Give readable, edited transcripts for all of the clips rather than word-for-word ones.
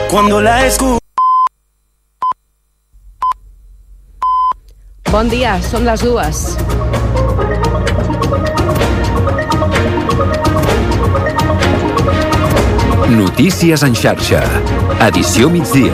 Cuando la escucho. Bon dia, són les 2. Notícies en xarxa. Edició migdia.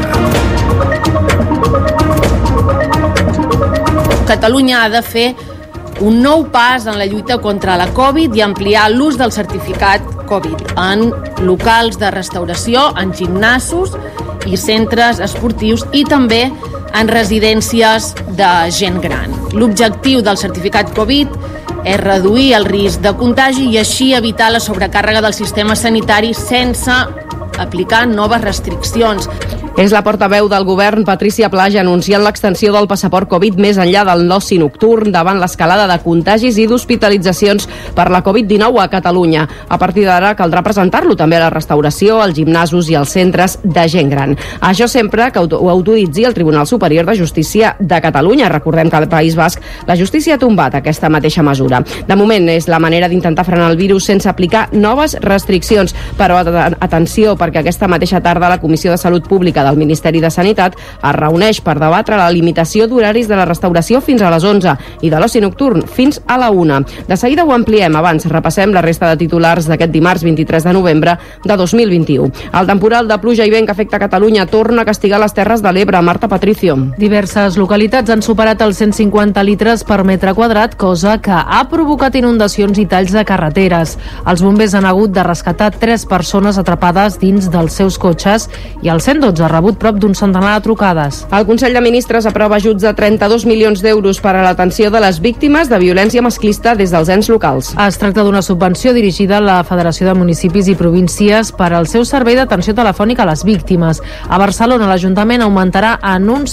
Catalunya ha de fer un nou pas en la lluita contra la Covid i ampliar l'ús del certificat Covid en locals de restauració, en gimnasos i centres esportius i també en residències de gent gran. L'objectiu del certificat Covid és reduir el risc de contagi i així evitar la sobrecàrrega del sistema sanitari sense aplicar noves restriccions. És la portaveu del govern, Patricia Plaja, anunciant l'extensió del passaport Covid més enllà del l'oci nocturn davant l'escalada de contagis i d'hospitalitzacions per la Covid-19 a Catalunya. A partir d'ara caldrà presentar-lo també a la restauració, als gimnasos i als centres de gent gran. Això sempre que ho autoritzi el Tribunal Superior de Justícia de Catalunya. Recordem que al País Basc la justícia ha tombat aquesta mateixa mesura. De moment és la manera d'intentar frenar el virus sense aplicar noves restriccions. Però atenció, perquè aquesta mateixa tarda la Comissió de Salut Pública del Ministeri de Sanitat es reuneix per debatre la limitació d'horaris de la restauració fins a les 11 i de l'oci nocturn fins a la 1. De seguida ho ampliem. Abans repassem la resta de titulars d'aquest dimarts 23 de novembre de 2021. El temporal de pluja i vent que afecta Catalunya torna a castigar les Terres de l'Ebre. Marta Patricio. Diverses localitats han superat els 150 litres per metre quadrat, cosa que ha provocat inundacions i talls de carreteres. Els bombers han hagut de rescatar 3 persones atrapades dins dels seus cotxes i el 112 ha rebut prop d'un centenar de trucades. El Consell de Ministres aprova ajuts de 32 milions d'euros per a l'atenció de les víctimes de violència masclista des dels ens locals. Es tracta d'una subvenció dirigida a la Federació de Municipis i Províncies per al seu servei d'atenció telefònica a les víctimes. A Barcelona, l'Ajuntament augmentarà en un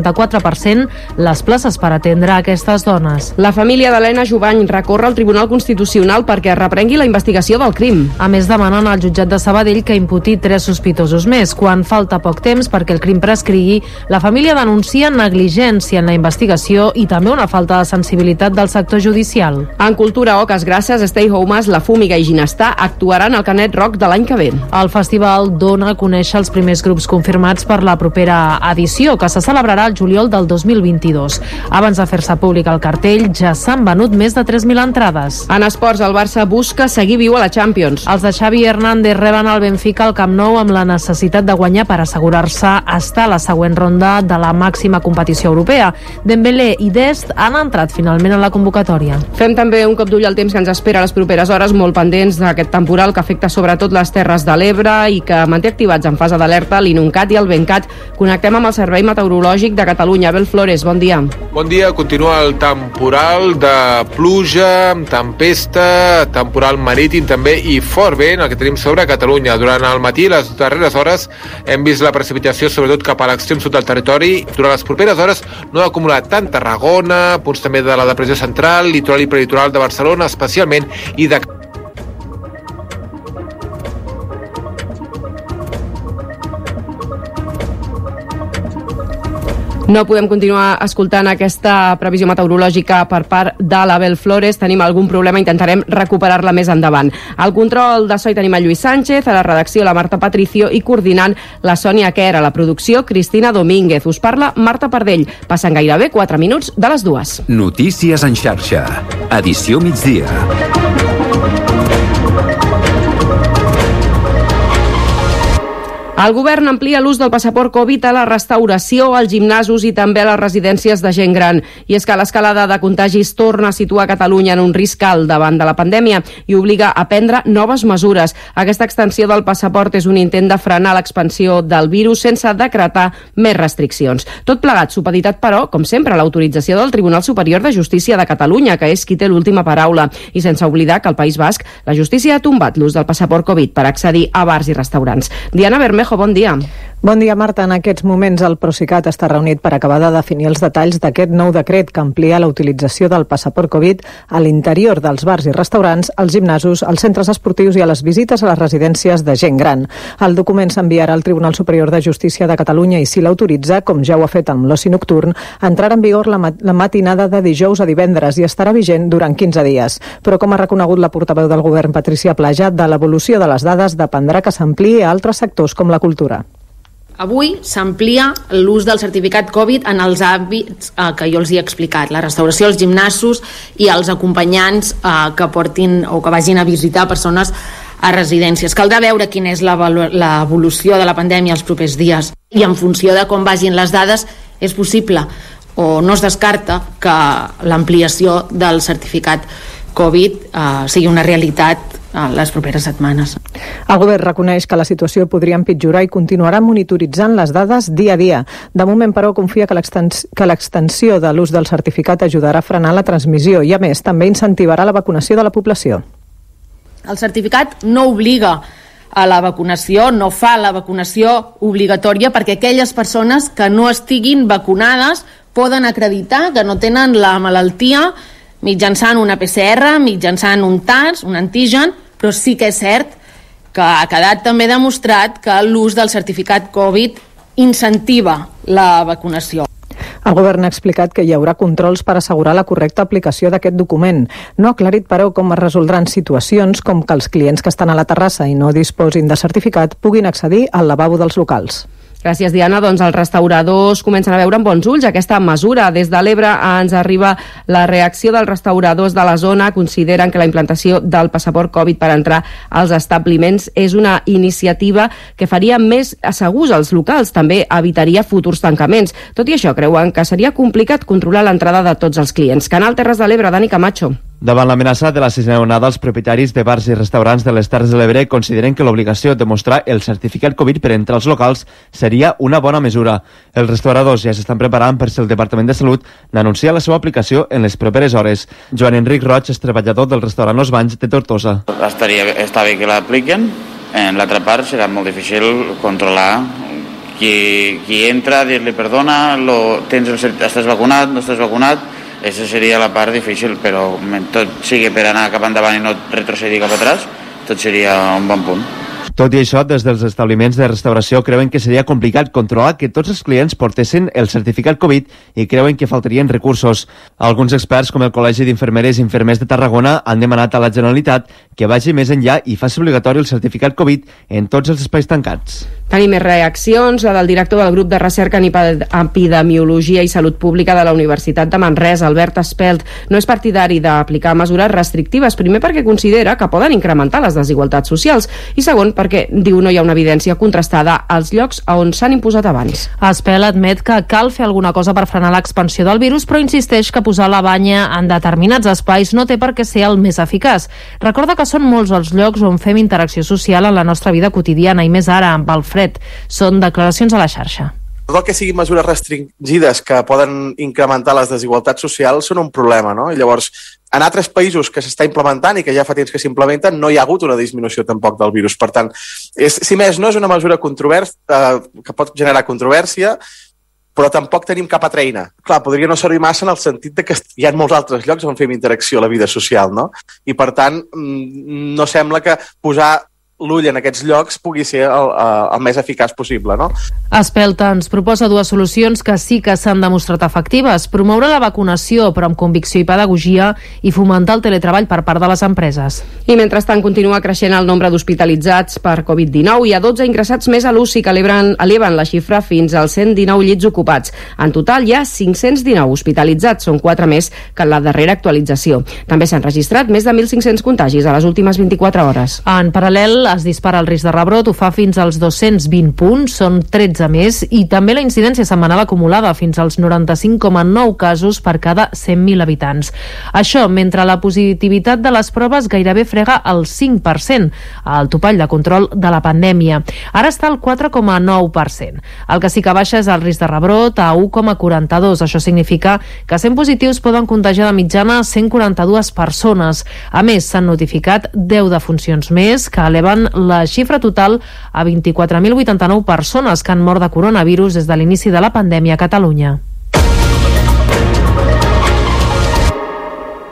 54% les places per atendre aquestes dones. La família d'Helena Jubany recorre al Tribunal Constitucional perquè es reprengui la investigació del crim. A més, demanen al jutjat de Sabadell que imputi 3 sospitosos més. Quan falta poc temps perquè el crim prescrigui, la família denuncia negligència en la investigació i també una falta de sensibilitat del sector judicial. En cultura, Oques Grasses, Stay Homes, La Fúmiga i Ginestar actuaran al Canet Rock de l'any que ve. El festival dona a conèixer els primers grups confirmats per la propera edició, que se celebrarà el juliol del 2022. Abans de fer-se públic el cartell, ja s'han venut més de 3.000 entrades. En esports, el Barça busca seguir viu a la Champions. Els de Xavi Hernández reben el Benfica al Camp Nou amb la necessitat de guanyar per assegurar-se estar a la següent ronda de la màxima competició europea. Dembélé i Dest han entrat finalment en la convocatòria. Fem també un cop d'ull al temps que ens espera a les properes hores, molt pendents d'aquest temporal que afecta sobretot les Terres de l'Ebre i que manté activats en fase d'alerta l'Inuncat i el Bencat. Connectem amb el Servei Meteorològic de Catalunya. Abel Flores, bon dia. Bon dia. Continua el temporal de pluja, tempesta, temporal marítim també i fort vent el que tenim sobre Catalunya. Durant el matí, les darreres hores, hem vist la precipitació sobretot cap a l'extrem sud del territori. Durant les properes hores no ha acumulat tant Tarragona, punts també de la depressió central, litoral i prelitoral de Barcelona especialment i de No podem continuar escoltant aquesta previsió meteorològica per part de l'Abel Flores. Tenim algun problema, intentarem recuperar-la més endavant. Al control de so hi tenim a Lluís Sánchez, a la redacció la Marta Patricio i coordinant la Sònia Quer, a la producció Cristina Domínguez. Us parla Marta Pardell. Passen gairebé 4 minuts de les 2. Notícies en xarxa. Edició migdia. El govern amplia l'ús del passaport Covid a la restauració, als gimnasos i també a les residències de gent gran. I és que l'escalada de contagis torna a situar Catalunya en un risc alt davant de la pandèmia i obliga a prendre noves mesures. Aquesta extensió del passaport és un intent de frenar l'expansió del virus sense decretar més restriccions. Tot plegat supeditat, però, com sempre, a l'autorització del Tribunal Superior de Justícia de Catalunya, que és qui té l'última paraula. I sense oblidar que al País Basc la justícia ha tombat l'ús del passaport Covid per accedir a bars i restaurants. Diana Bermejo, bon dia. Bon dia, Marta. En aquests moments el Procicat està reunit per acabar de definir els detalls d'aquest nou decret que amplia la utilització del passaport Covid a l'interior dels bars i restaurants, als gimnasos, als centres esportius i a les visites a les residències de gent gran. El document s'enviarà al Tribunal Superior de Justícia de Catalunya i, si l'autoritza, com ja ho ha fet amb l'oci nocturn, entrarà en vigor la matinada de dijous a divendres i estarà vigent durant 15 dies. Però, com ha reconegut la portaveu del govern, Patricia Plaja, de l'evolució de les dades dependrà que s'ampliï a altres sectors com la cultura. Avui s'amplia l'ús del certificat Covid en els àmbits que jo els he explicat, la restauració, els gimnasos i els acompanyants que portin o que vagin a visitar persones a residències. Caldrà veure quina és l'evolució de la pandèmia els propers dies i en funció de com vagin les dades és possible o no es descarta que l'ampliació del certificat Covid sigui una realitat les properes setmanes. El govern reconeix que la situació podria empitjorar i continuarà monitoritzant les dades dia a dia. De moment, però, confia que l'extensió de l'ús del certificat ajudarà a frenar la transmissió i, a més, també incentivarà la vacunació de la població. El certificat no obliga a la vacunació, no fa la vacunació obligatòria perquè aquelles persones que no estiguin vacunades poden acreditar que no tenen la malaltia mitjançant una PCR, mitjançant un tast, un antigen, però sí que és cert que ha quedat també demostrat que l'ús del certificat Covid incentiva la vacunació. El govern ha explicat que hi haurà controls per assegurar la correcta aplicació d'aquest document. No ha aclarit, però, com es resoldran situacions com que els clients que estan a la terrassa i no disposin de certificat puguin accedir al lavabo dels locals. Gràcies, Diana. Doncs els restauradors comencen a veure amb bons ulls aquesta mesura. Des de l'Ebre ens arriba la reacció dels restauradors de la zona. Consideren que la implantació del passaport Covid per entrar als establiments és una iniciativa que faria més segurs els locals. També evitaria futurs tancaments. Tot i això, creuen que seria complicat controlar l'entrada de tots els clients. Canal Terres de l'Ebre, Dani Camacho. Davant l'amenaça de la sisena onada, els propietaris de bars i restaurants de les Terres de l'Ebre consideren que l'obligació de mostrar el certificat Covid per entrar als locals seria una bona mesura. Els restauradors ja s'estan preparant per si el Departament de Salut n'anuncia la seva aplicació en les properes hores. Joan Enric Roig és treballador del restaurant Os Banys de Tortosa. Està bé que l'apliquen. En l'altra part serà molt difícil controlar qui entra, dir-li perdona, estàs vacunat, no estàs vacunat. Aquesta seria la part difícil, però tot sigui per anar cap endavant i no retrocedir cap atrás, tot seria un bon punt. Tot i això, des dels establiments de restauració creuen que seria complicat controlar que tots els clients portessin el certificat Covid i creuen que faltarien recursos. Alguns experts, com el Col·legi d'Infermeres i Infermers de Tarragona, han demanat a la Generalitat que vagi més enllà i faci obligatori el certificat Covid en tots els espais tancats. Tenim més reaccions. La del director del grup de recerca en epidemiologia i salut pública de la Universitat de Manresa, Albert Espelt, no és partidari d'aplicar mesures restrictives, primer perquè considera que poden incrementar les desigualtats socials i segon perquè, diu, no hi ha una evidència contrastada als llocs on s'han imposat abans. Espel admet que cal fer alguna cosa per frenar l'expansió del virus, però insisteix que posar la banya en determinats espais no té per què ser el més eficaç. Recorda que són molts els llocs on fem interacció social en la nostra vida quotidiana i més ara amb el fred. Són declaracions a la xarxa. Tot el que siguin mesures restringides que poden incrementar les desigualtats socials són un problema, no? I llavors, en altres països que s'està implementant i que ja fa temps que s'implementen, no hi ha hagut una disminució tampoc del virus. Per tant, si més no, és una mesura que pot generar controvèrsia, però tampoc tenim cap altra eina. Clar, podria no servir massa en el sentit de que hi ha molts altres llocs on fem interacció a la vida social, no? I per tant, no sembla que posar l'ull en aquests llocs pugui ser el més eficaç possible, no? Espelta ens proposa dues solucions que sí que s'han demostrat efectives: promoure la vacunació, però amb convicció i pedagogia, i fomentar el teletreball per part de les empreses. I mentrestant continua creixent el nombre d'hospitalitzats per Covid-19. Hi ha 12 ingressats més a l'UCI que eleven la xifra fins als 119 llits ocupats. En total hi ha 519 hospitalitzats, són 4 més que en la darrera actualització. També s'han registrat més de 1.500 contagis a les últimes 24 hores. En paral·lel, es dispara el risc de rebrot, ho fa fins als 220 punts, són 13 més, i també la incidència setmanal acumulada fins als 95,9 casos per cada 100.000 habitants. Això, mentre la positivitat de les proves gairebé frega el 5%, el topall de control de la pandèmia. Ara està al 4,9%. El que sí que baixa és el risc de rebrot a 1,42. Això significa que 100 positius poden contagiar de mitjana 142 persones. A més, s'han notificat 10 defuncions més, que eleven la xifra total a 24.089 persones que han mort de coronavirus des de l'inici de la pandèmia a Catalunya.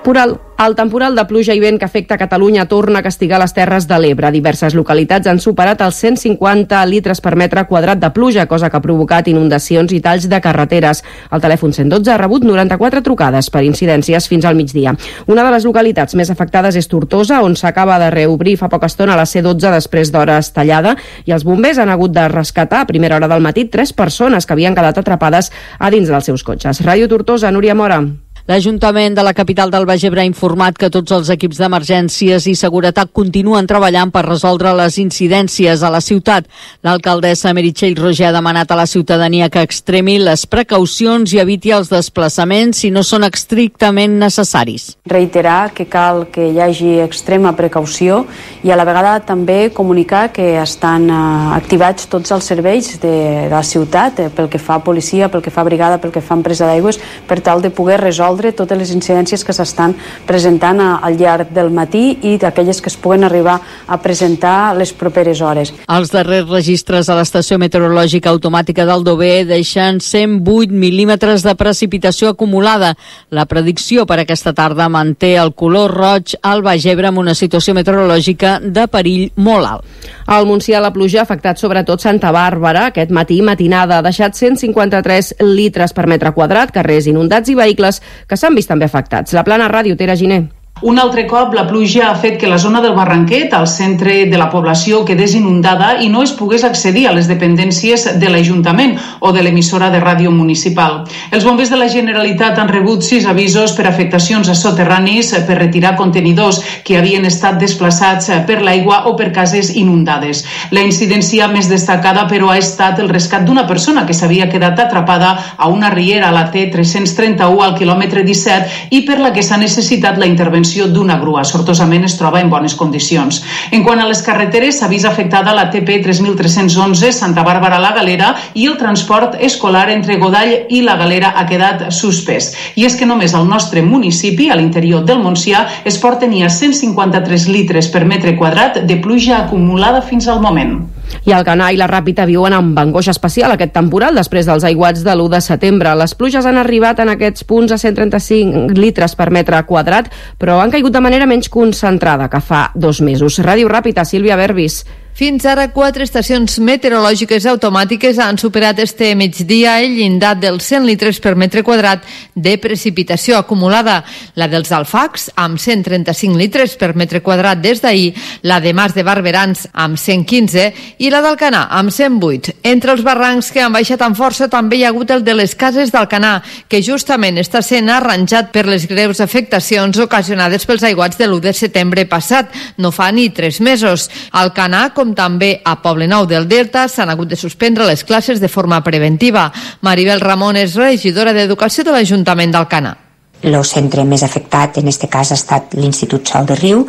El temporal de pluja i vent que afecta Catalunya torna a castigar les Terres de l'Ebre. Diverses localitats han superat els 150 litres per metre quadrat de pluja, cosa que ha provocat inundacions i talls de carreteres. El telèfon 112 ha rebut 94 trucades per incidències fins al migdia. Una de les localitats més afectades és Tortosa, on s'acaba de reobrir fa poca estona la C12 després d'hores tallada, i els bombers han hagut de rescatar a primera hora del matí 3 persones que havien quedat atrapades a dins dels seus cotxes. Ràdio Tortosa, Núria Mora. L'Ajuntament de la capital del Baix Ebre ha informat que tots els equips d'emergències i seguretat continuen treballant per resoldre les incidències a la ciutat. L'alcaldessa Meritxell Roger ha demanat a la ciutadania que extremi les precaucions i eviti els desplaçaments si no són estrictament necessaris. Reiterar que cal que hi hagi extrema precaució i a la vegada també comunicar que estan activats tots els serveis de la ciutat, pel que fa a policia, pel que fa a brigada, pel que fa a empresa d'aigües, per tal de poder resoldre totes les incidències que s'estan presentant al llarg del matí i d'aquelles que es puguen arribar a presentar les properes hores. Els darrers registres a l'estació meteorològica automàtica d'Aldover deixen 108 mil·límetres de precipitació acumulada. La predicció per aquesta tarda manté el color roig al Baix Ebre amb una situació meteorològica de perill molt alt. Al Montsià la pluja ha afectat sobretot Santa Bàrbara. Aquest matí matinada ha deixat 153 litres per metre quadrat, carrers inundats i vehicles que s'han vist també afectats. La Plana Ràdio, Tere Giner. Un altre cop, la pluja ha fet que la zona del Barranquet, al centre de la població, quedés inundada i no es pogués accedir a les dependències de l'Ajuntament o de l'emissora de ràdio municipal. Els bombers de la Generalitat han rebut 6 avisos per afectacions a soterranis per retirar contenidors que havien estat desplaçats per l'aigua o per cases inundades. La incidència més destacada, però, ha estat el rescat d'una persona que s'havia quedat atrapada a una riera a la T331 al quilòmetre 17 i per la que s'ha necessitat la intervenció d'una grua. Sortosament es troba en bones condicions. En quant a les carreteres, s'ha vist afectada la TP 3311 Santa Bàrbara a la Galera i el transport escolar entre Godall i la Galera ha quedat suspès. I és que només al nostre municipi, a l'interior del Montsià, es porten ja 153 litres per metre quadrat de pluja acumulada fins al moment. I Alcanar i la Ràpita viuen amb angoixa especial aquest temporal després dels aiguats de l'1 de setembre. Les pluges han arribat en aquests punts a 135 litres per metre quadrat, però han caigut de manera menys concentrada que fa 2 mesos. Ràdio Ràpita, Sílvia Berbis. Fins ara, 4 estacions meteorològiques automàtiques han superat este migdia el llindar dels 100 litres per metre quadrat de precipitació acumulada. La dels Alfacs, amb 135 litres per metre quadrat des d'ahir, la de Mas de Barberans, amb 115, i la d'Alcanar, amb 108. Entre els barrancs que han baixat amb força també hi ha hagut el de les cases d'Alcanar, que justament està sent arranjat per les greus afectacions ocasionades pels aiguats de l'1 de setembre passat, no fa ni 3 mesos. Alcanar, com també a Poblenou del Delta, s'han hagut de suspendre les classes de forma preventiva. Maribel Ramon és regidora d'Educació de l'Ajuntament d'Alcanar. El centre més afectat en aquest cas ha estat l'Institut Sol de Riu.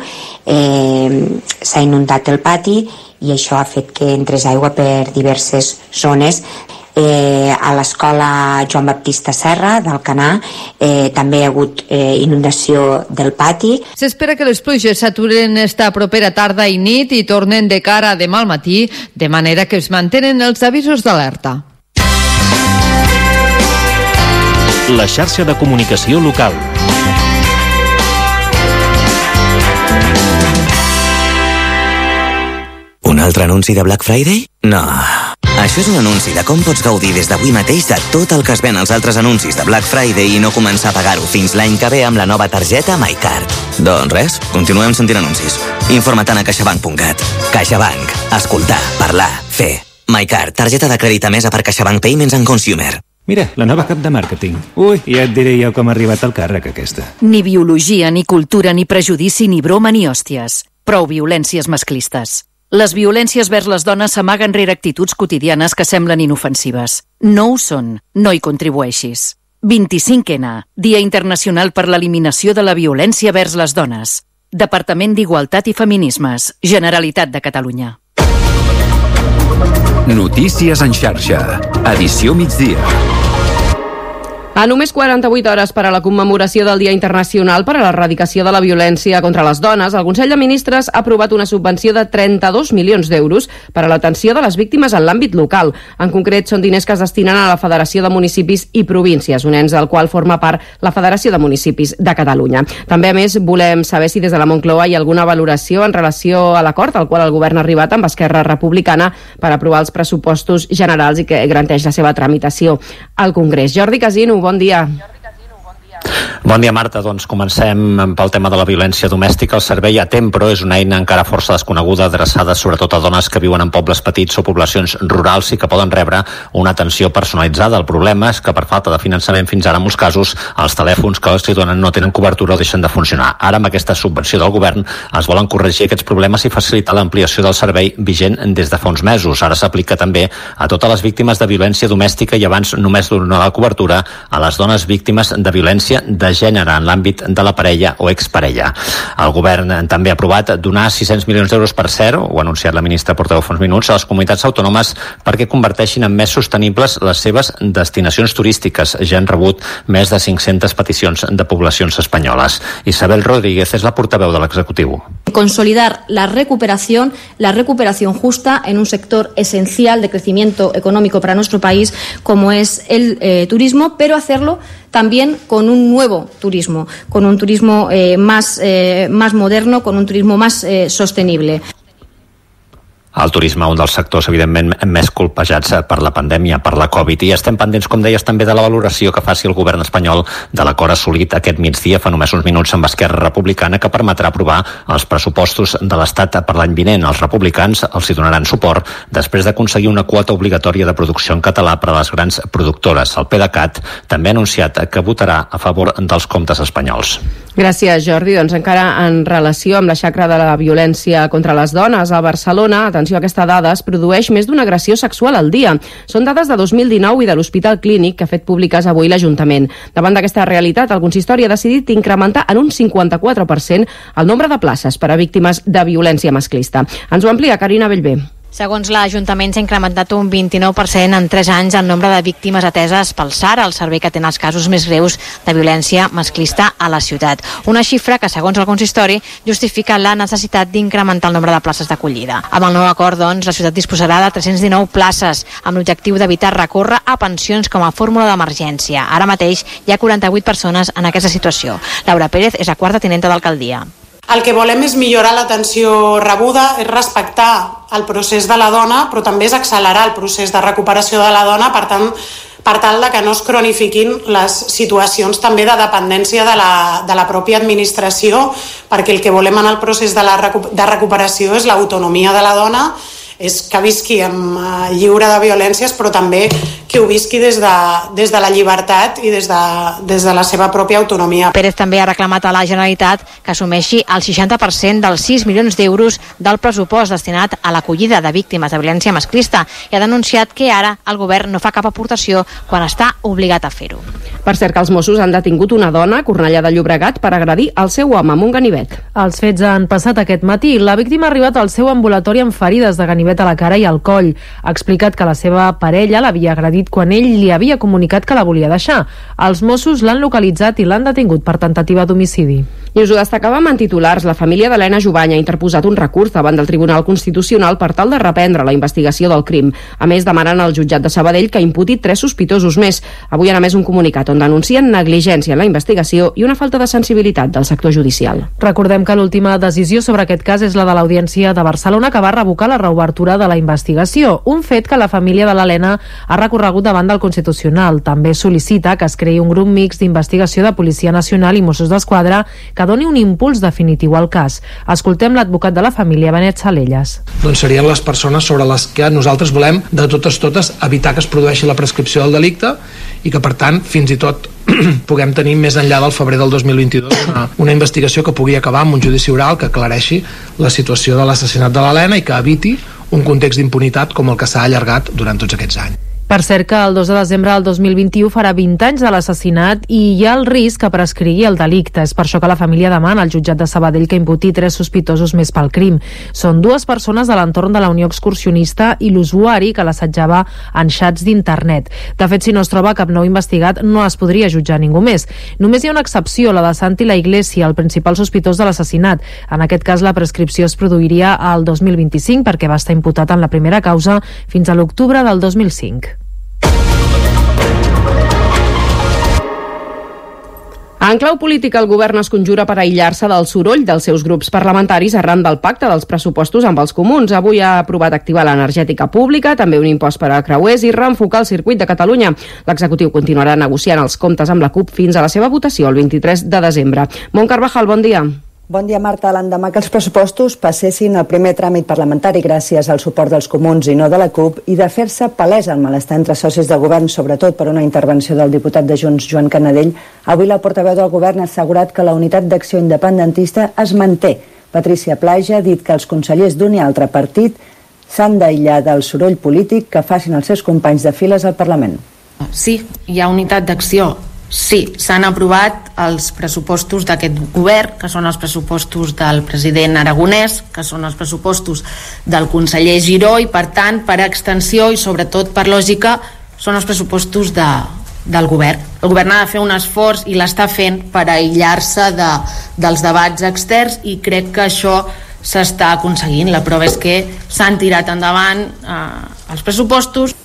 S'ha inundat el pati i això ha fet que entrés aigua per diverses zones. A l'escola Joan Baptista Serra d'Alcanar també hi ha hagut inundació del pati. S'espera que les pluges s'aturen esta propera tarda i nit i tornen de cara a demà al matí, de manera que es mantenen els avisos d'alerta. La xarxa de comunicació local. Un altre anunci de Black Friday? No. Això és un anunci de com pots gaudir des d'avui mateix de tot el que es ven als altres anuncis de Black Friday i no començar a pagar-ho fins l'any que ve amb la nova targeta MyCard. Doncs res, continuem sentint anuncis. Informa't a caixabank.cat. CaixaBank. Escoltar, parlar, fer. MyCard, targeta de crèdit emesa per CaixaBank Payments and Consumer. Mira, la nova cap de màrqueting. Ui, ja et diré jo com ha arribat al càrrec aquesta. Ni biologia, ni cultura, ni prejudici, ni broma, ni hòsties. Prou violències masclistes. Les violències vers les dones s'amaguen rere actituds quotidianes que semblen inofensives. No ho són. No hi contribueixis. 25N, Dia Internacional per l'Eliminació de la Violència vers les Dones. Departament d'Igualtat i Feminismes. Generalitat de Catalunya. Notícies en xarxa. Edició migdia. A només 48 hores per a la commemoració del Dia Internacional per a l'Erradicació de la Violència contra les Dones, el Consell de Ministres ha aprovat una subvenció de 32 milions d'euros per a l'atenció de les víctimes en l'àmbit local. En concret, són diners que es destinen a la Federació de Municipis i Províncies, un ens del qual forma part la Federació de Municipis de Catalunya. També, a més, volem saber si des de la Moncloa hi ha alguna valoració en relació a l'acord al qual el govern ha arribat amb Esquerra Republicana per aprovar els pressupostos generals i que garanteix la seva tramitació al Congrés. Jordi Casino, bon dia. Bon dia, Marta. Doncs comencem pel tema de la violència domèstica. El servei Atempro és una eina encara força desconeguda, adreçada sobretot a dones que viuen en pobles petits o poblacions rurals i que poden rebre una atenció personalitzada. El problema és que per falta de finançament fins ara en molts casos els telèfons que els donen no tenen cobertura o deixen de funcionar. Ara amb aquesta subvenció del govern es volen corregir aquests problemes i facilitar l'ampliació del servei vigent des de fa uns mesos. Ara s'aplica també a totes les víctimes de violència domèstica i abans només donava cobertura a les dones víctimes de violència de gènere en l'àmbit de la parella o exparella. El govern també ha aprovat donar 600 milions d'euros per zero, ho ha anunciat la ministra portaveu fa uns minuts, a les comunitats autònomes perquè converteixin en més sostenibles les seves destinacions turístiques. Ja han rebut més de 500 peticions de poblacions espanyoles. Isabel Rodríguez és la portaveu de l'executiu. Consolidar la recuperación justa en un sector esencial de crecimiento económico para nuestro país como es el turismo, pero hacerlo también con un nuevo turismo, con un turismo más moderno, con un turismo más sostenible. El turisme, un dels sectors, evidentment, més colpejats per la pandèmia, per la Covid. I estem pendents, com deies, també de la valoració que faci el govern espanyol de l'acord assolit aquest migdia, fa només uns minuts, amb Esquerra Republicana, que permetrà aprovar els pressupostos de l'Estat per l'any vinent. Els republicans els hi donaran suport després d'aconseguir una quota obligatòria de producció en català per a les grans productores. El PDeCAT també ha anunciat que votarà a favor dels comptes espanyols. Gràcies, Jordi. Doncs encara en relació amb la xacra de la violència contra les dones, a Barcelona, atenció a aquesta dada, es produeix més d'una agressió sexual al dia. Són dades de 2019 i de l'Hospital Clínic que ha fet públiques avui l'Ajuntament. Davant d'aquesta realitat, el consistori ha decidit incrementar en un 54% el nombre de places per a víctimes de violència masclista. Ens ho amplia Carina Bellver. Segons l'Ajuntament, s'ha incrementat un 29% en 3 anys el nombre de víctimes ateses pel SAR, el servei que atén els casos més greus de violència masclista a la ciutat. Una xifra que, segons el consistori, justifica la necessitat d'incrementar el nombre de places d'acollida. Amb el nou acord, doncs, la ciutat disposarà de 319 places, amb l'objectiu d'evitar recórrer a pensions com a fórmula d'emergència. Ara mateix hi ha 48 persones en aquesta situació. Laura Pérez és la quarta tinenta d'alcaldia. El que volem és millorar l'atenció rebuda, és respectar el procés de la dona, però també és accelerar el procés de recuperació de la dona, per tal de que no es cronifiquin les situacions també de dependència de la pròpia administració, perquè el que volem en el procés de recuperació és l'autonomia de la dona, és que visqui lliure de violències, però també que ho visqui des de la llibertat i des de la seva pròpia autonomia. Pérez també ha reclamat a la Generalitat que assumeixi el 60% dels 6 milions d'euros del pressupost destinat a l'acollida de víctimes de violència masclista i ha denunciat que ara el govern no fa cap aportació quan està obligat a fer-ho. Per cert, que els Mossos han detingut una dona a Cornellà de Llobregat per agredir el seu home amb un ganivet. Els fets han passat aquest matí. La víctima ha arribat al seu ambulatori amb ferides de ganivet a la cara i al coll. Ha explicat que la seva parella l'havia agredit quan ell li havia comunicat que la volia deixar. Els Mossos l'han localitzat i l'han detingut per tentativa d'homicidi. I us ho destacàvem en titulars. La família d'Helena Jubany ha interposat un recurs davant del Tribunal Constitucional per tal de reprendre la investigació del crim. A més, demanen al jutjat de Sabadell que imputi 3 sospitosos més. Avui han emès un comunicat on denuncien negligència en la investigació i una falta de sensibilitat del sector judicial. Recordem que l'última decisió sobre aquest cas és la de l'Audiència de Barcelona, que va revocar la reobertura de la investigació, un fet que la família de l'Helena ha recorregut davant del Constitucional. També sol·licita que es creï un grup mixt d'investigació de Policia Nacional i Mossos d'Esquadra que doni un impuls definitiu al cas. Escoltem l'advocat de la família, Benet Salelles. Doncs serien les persones sobre les que nosaltres volem de totes evitar que es produeixi la prescripció del delicte i que, per tant, fins i tot puguem tenir més enllà del febrer del 2022 una investigació que pugui acabar amb un judici oral que aclareixi la situació de l'assassinat de l'Helena i que eviti un context d'impunitat com el que s'ha allargat durant tots aquests anys. Per cert que el 2 de desembre del 2021 farà 20 anys de l'assassinat i hi ha el risc que prescrigui el delicte. És per això que la família demana al jutjat de Sabadell que imputi 3 sospitosos més pel crim. Són 2 persones de l'entorn de la Unió Excursionista i l'usuari que l'assetjava en xats d'internet. De fet, si no es troba cap nou investigat, no es podria jutjar ningú més. Només hi ha una excepció, la de Santi La Iglesia, el principal sospitós de l'assassinat. En aquest cas, la prescripció es produiria al 2025 perquè va estar imputat en la primera causa fins a l'octubre del 2005. En clau política, el govern es conjura per aïllar-se del soroll dels seus grups parlamentaris arran del pacte dels pressupostos amb els comuns. Avui ha aprovat activar l'energètica pública, també un impost per a creuers i reenfocar el circuit de Catalunya. L'executiu continuarà negociant els comptes amb la CUP fins a la seva votació el 23 de desembre. Mont Carvajal, bon dia. Bon dia, Marta. L'endemà que els pressupostos passessin al primer tràmit parlamentari gràcies al suport dels comuns i no de la CUP i de fer-se palès el malestar entre socis de govern, sobretot per una intervenció del diputat de Junts, Joan Canadell, avui la portaveu del govern ha assegurat que la unitat d'acció independentista es manté. Patricia Plaja ha dit que els consellers d'un i altre partit s'han d'aïllar del soroll polític que facin els seus companys de files al Parlament. Sí, hi ha unitat d'acció. Sí, s'han aprovat els pressupostos d'aquest govern, que són els pressupostos del president Aragonès, que són els pressupostos del conseller Giró i, per tant, per extensió i sobretot per lògica, són els pressupostos del govern. El govern ha de fer un esforç i l'està fent per aïllar-se dels debats externs i crec que això s'està aconseguint. La prova és que s'han tirat endavant els pressupostos.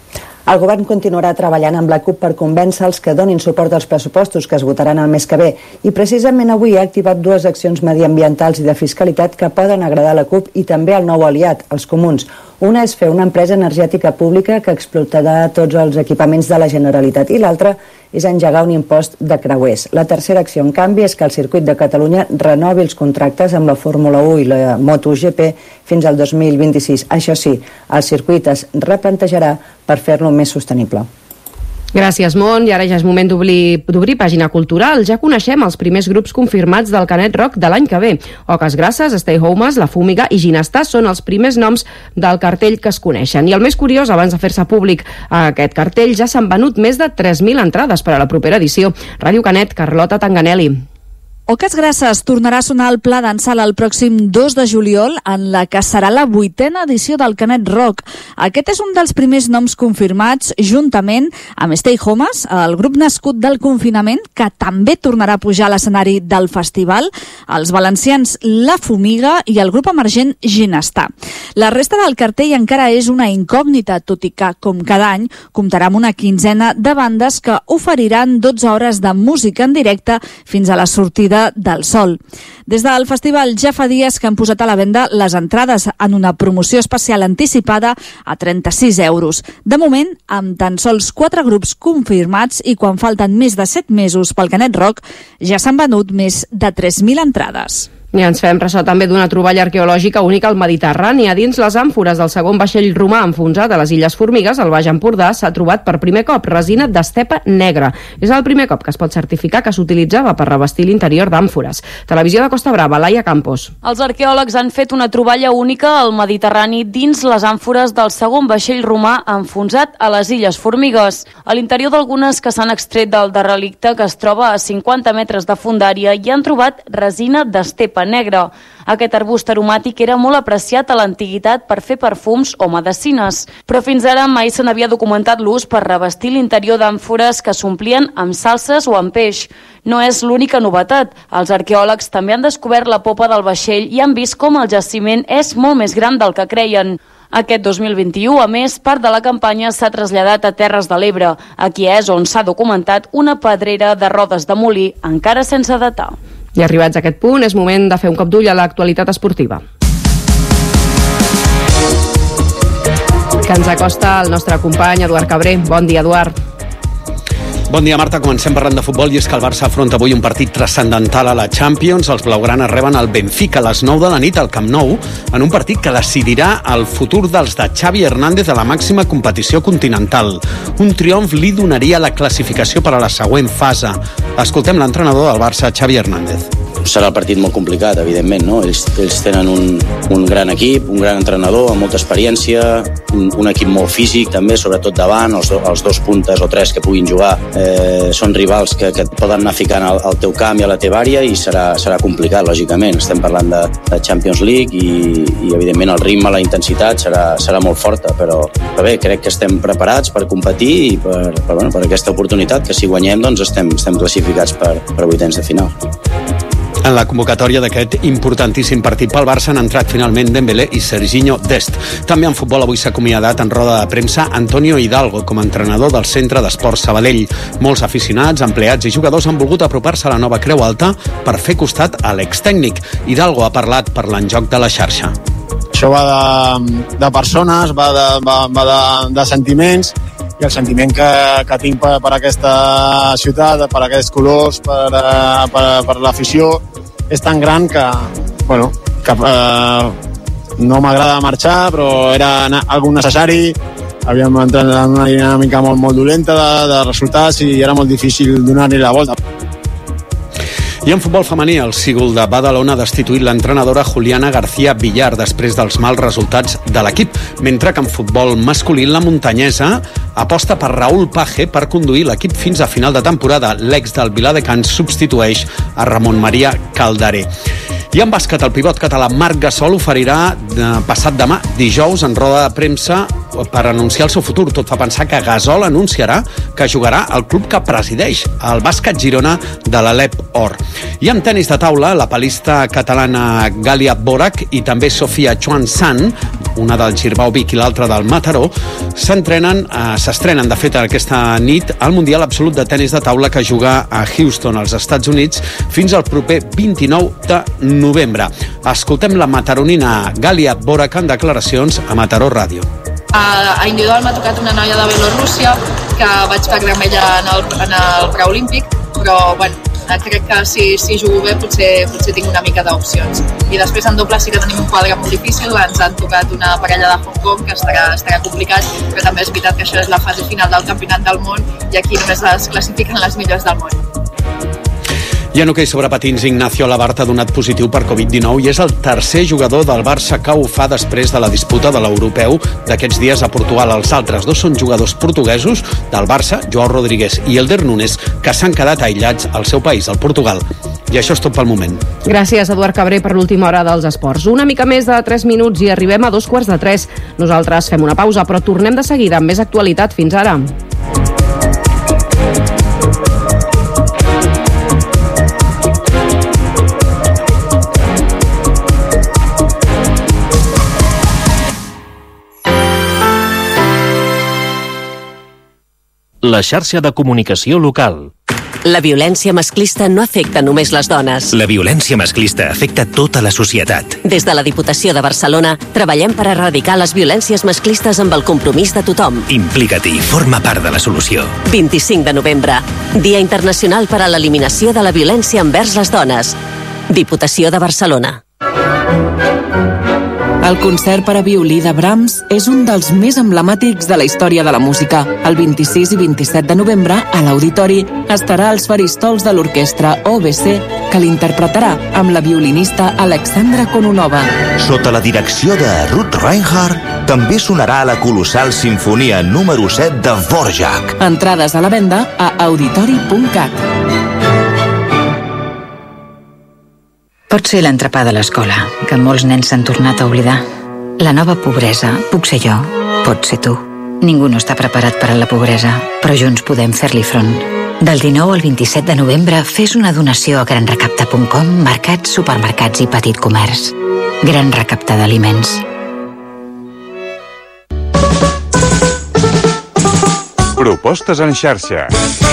El govern continuarà treballant amb la CUP per convèncer els que donin suport als pressupostos que es votaran el mes que ve i precisament avui ha activat 2 accions mediambientals i de fiscalitat que poden agradar a la CUP i també al nou aliat, els comuns. Una és fer una empresa energètica pública que explotarà tots els equipaments de la Generalitat i l'altra és engegar un impost de creuers. La tercera acció, en canvi, és que el circuit de Catalunya renovi els contractes amb la Fórmula 1 i la MotoGP fins al 2026. Això sí, el circuit es replantejarà per fer-lo més sostenible. Gràcies, Mont. I ara ja és moment d'obrir pàgina cultural. Ja coneixem els primers grups confirmats del Canet Rock de l'any que ve. Oques Grasses, Stay Homes, La Fúmiga i Ginestar són els primers noms del cartell que es coneixen. I el més curiós, abans de fer-se públic aquest cartell, ja s'han venut més de 3.000 entrades per a la propera edició. Ràdio Canet, Carlota Tanganelli. Oques Grasses tornarà a sonar al Pla d'en Sala el pròxim 2 de juliol en la que serà la 8a edició del Canet Rock. Aquest és un dels primers noms confirmats juntament amb Stay Homes, el grup nascut del confinament que també tornarà a pujar a l'escenari del festival, els valencians La Fúmiga i el grup emergent Ginestar. La resta del cartell encara és una incògnita, tot i que, com cada any, comptarà amb una 15a de bandes que oferiran 12 hores de música en directe fins a la sortida del sol. Des del festival ja fa dies que han posat a la venda les entrades en una promoció especial anticipada a 36 euros. De moment, amb tan sols 4 grups confirmats i quan falten més de 7 mesos pel Canet Rock, ja s'han venut més de 3.000 entrades. I ens fem ressò també d'una troballa arqueològica única al Mediterrani. A dins les àmfores del segon vaixell romà enfonsat a les Illes Formigues, al Baix Empordà, s'ha trobat per primer cop resina d'estepa negra. És el primer cop que es pot certificar que s'utilitzava per revestir l'interior d'àmfores. Televisió de Costa Brava, Laia Campos. Els arqueòlegs han fet una troballa única al Mediterrani dins les àmfores del segon vaixell romà enfonsat a les Illes Formigues. A l'interior d'algunes que s'han extret del derelicte, que es troba a 50 metres de fondària, hi han trobat resina d'estepa negra. Aquest arbust aromàtic era molt apreciat a l'antiguitat per fer perfums o medecines, però fins ara mai se n'havia documentat l'ús per revestir l'interior d'àmfores que s'omplien amb salses o amb peix. No és l'única novetat. Els arqueòlegs també han descobert la popa del vaixell i han vist com el jaciment és molt més gran del que creien. Aquest 2021, a més, part de la campanya s'ha traslladat a Terres de l'Ebre. Aquí és on s'ha documentat una pedrera de rodes de molí, encara sense datar. I arribats a aquest punt, és moment de fer un cop d'ull a l'actualitat esportiva. Que ens acosta el nostre company Eduard Cabré. Bon dia, Eduard. Bon dia, Marta. Comencem parlant de futbol i és que el Barça afronta avui un partit transcendental a la Champions. Els blaugranes reben el Benfica a les 9 de la nit al Camp Nou en un partit que decidirà el futur dels de Xavi Hernández a la màxima competició continental. Un triomf li donaria la classificació per a la següent fase. Escoltem l'entrenador del Barça, Xavi Hernández. serà el partit molt complicat, evidentment, no? Ells tenen un gran equip, un gran entrenador amb molta experiència, un equip molt físic també, sobretot davant, els dos puntes o tres que puguin jugar són rivals que et poden anar ficant al teu camp i a la teva àrea i serà complicat, lògicament. Estem parlant de Champions League i evidentment el ritme, la intensitat serà molt forta, però bé, crec que estem preparats per competir i per aquesta oportunitat, que si guanyem doncs estem classificats per vuitens de final. En la convocatòria d'aquest importantíssim partit pel Barça han entrat finalment Dembélé i Serginho Dest. També en futbol avui s'ha acomiadat en roda de premsa Antonio Hidalgo com a entrenador del Centre d'Esports Sabadell. Molts aficionats, empleats i jugadors han volgut apropar-se a la nova Creu Alta per fer costat a l'extècnic. Hidalgo ha parlat per l'enjoc de la xarxa. Això va de persones, va de sentiments, i el sentiment que tinc per aquesta ciutat, per aquests colors, per l'afició, és tan gran que no m'agrada marxar, però era algo necessari. Havíem entrat en una dinàmica molt dolenta de resultats i era molt difícil donar-li la volta. I en futbol femení, el Sigul de Badalona ha destituït l'entrenadora Juliana García Villar després dels mals resultats de l'equip, mentre que en futbol masculí la muntanyesa aposta per Raúl Page per conduir l'equip fins a final de temporada. L'ex del Viladecans substitueix a Ramon Maria Calderé. I en bàsquet, el pivot català Marc Gasol oferirà passat demà, dijous, en roda de premsa per anunciar el seu futur. Tot fa pensar que Gasol anunciarà que jugarà al club que presideix, el Bàsquet Girona de l'Alep Or. I en tenis de taula, la palista catalana Galia Borac i també Sofia Chuan San, una del Girbau Vic i l'altra del Mataró, s'estrenen de fet aquesta nit al Mundial Absolut de Tenis de Taula que juga a Houston, als Estats Units, fins al proper 29 de novembre. Escoltem la mataronina Galia Borac en declaracions a Mataró Ràdio. A individual m'ha tocat una noia de Bielorússia que vaig perdre amb ella en el preolímpic, però crec que si jugo bé potser tinc una mica d'opcions. I després en doble sí que tenim un quadre molt difícil, ens han tocat una parella de Hong Kong que estarà complicat, però també és veritat que això és la fase final del Campionat del Món i aquí només es classifiquen les millors del món. I en hoquei sobre patins, Ignacio Alabarta ha donat positiu per Covid-19 i és el tercer jugador del Barça que ho fa després de la disputa de l'europeu d'aquests dies a Portugal. Els altres dos són jugadors portuguesos del Barça, Joao Rodríguez i Elder Nunes, que s'han quedat aïllats al seu país, al Portugal. I això és tot pel moment. Gràcies, Eduard Cabré, per l'última hora dels esports. Una mica més de 3 minuts i arribem a 2:45. Nosaltres fem una pausa, però tornem de seguida amb més actualitat. Fins ara. La xarxa de comunicació local. La violència masclista no afecta només les dones. La violència masclista afecta tota la societat. Des de la Diputació de Barcelona treballem per erradicar les violències masclistes amb el compromís de tothom. Implica-t'hi, forma part de la solució. 25 de novembre, Dia Internacional per a l'Eliminació de la Violència envers les Dones. Diputació de Barcelona. El concert per a violí de Brahms és un dels més emblemàtics de la història de la música. El 26 i 27 de novembre, a l'Auditori, estarà als faristols de l'orquestra OBC, que l'interpretarà amb la violinista Alexandra Kononova. Sota la direcció de Ruth Reinhardt, també sonarà la colossal sinfonia número 7 de Dvorak. Entrades a la venda a auditori.cat. Pot ser l'entrepà de l'escola, que molts nens s'han tornat a oblidar. La nova pobresa, puc ser jo, pot ser tu. Ningú no està preparat per a la pobresa, però junts podem fer-li front. Del 19 al 27 de novembre, fes una donació a granrecapta.com, mercats, supermercats i petit comerç. Gran Recapta d'Aliments. Propostes en xarxa.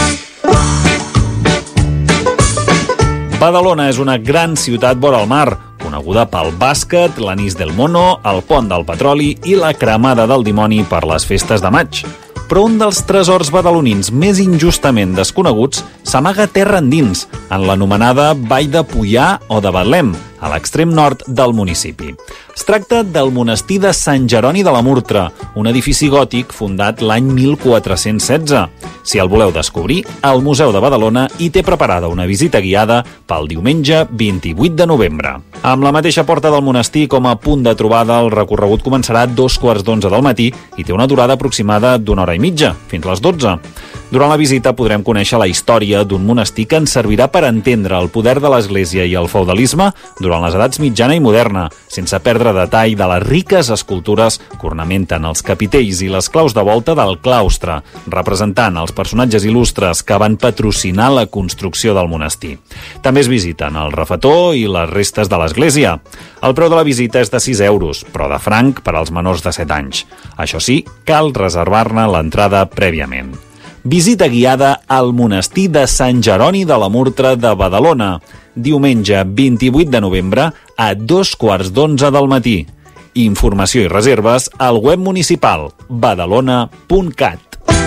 Badalona és una gran ciutat vora el mar, coneguda pel bàsquet, l'anís del mono, el pont del petroli i la cremada del dimoni per les festes de maig. Però un dels tresors badalonins més injustament desconeguts s'amaga terra endins, en l'anomenada Vall de Puyà o de Betlem, a l'extrem nord del municipi. Es tracta del monestir de Sant Jeroni de la Murtra, un edifici gòtic fundat l'any 1416. Si el voleu descobrir, el Museu de Badalona hi té preparada una visita guiada pel diumenge 28 de novembre. Amb la mateixa porta del monestir com a punt de trobada, el recorregut començarà a 2:15 del matí i té una durada aproximada d'una hora i mitja, fins les 12. Durant la visita podrem conèixer la història d'un monestir que ens servirà per entendre el poder de l'Església i el feudalisme durant les edats mitjana i moderna, sense perdre detall de les riques escultures que ornamenten els capitells i les claus de volta del claustre, representant els personatges il·lustres que van patrocinar la construcció del monestir. També es visiten el refetor i les restes de l'església. El preu de la visita és de 6 euros, però de franc per als menors de 7 anys. Això sí, cal reservar-ne l'entrada prèviament. Visita guiada al monestir de Sant Jeroni de la Murtra de Badalona, diumenge 28 de novembre a 2:15 del matí. Informació i reserves al web municipal badalona.cat.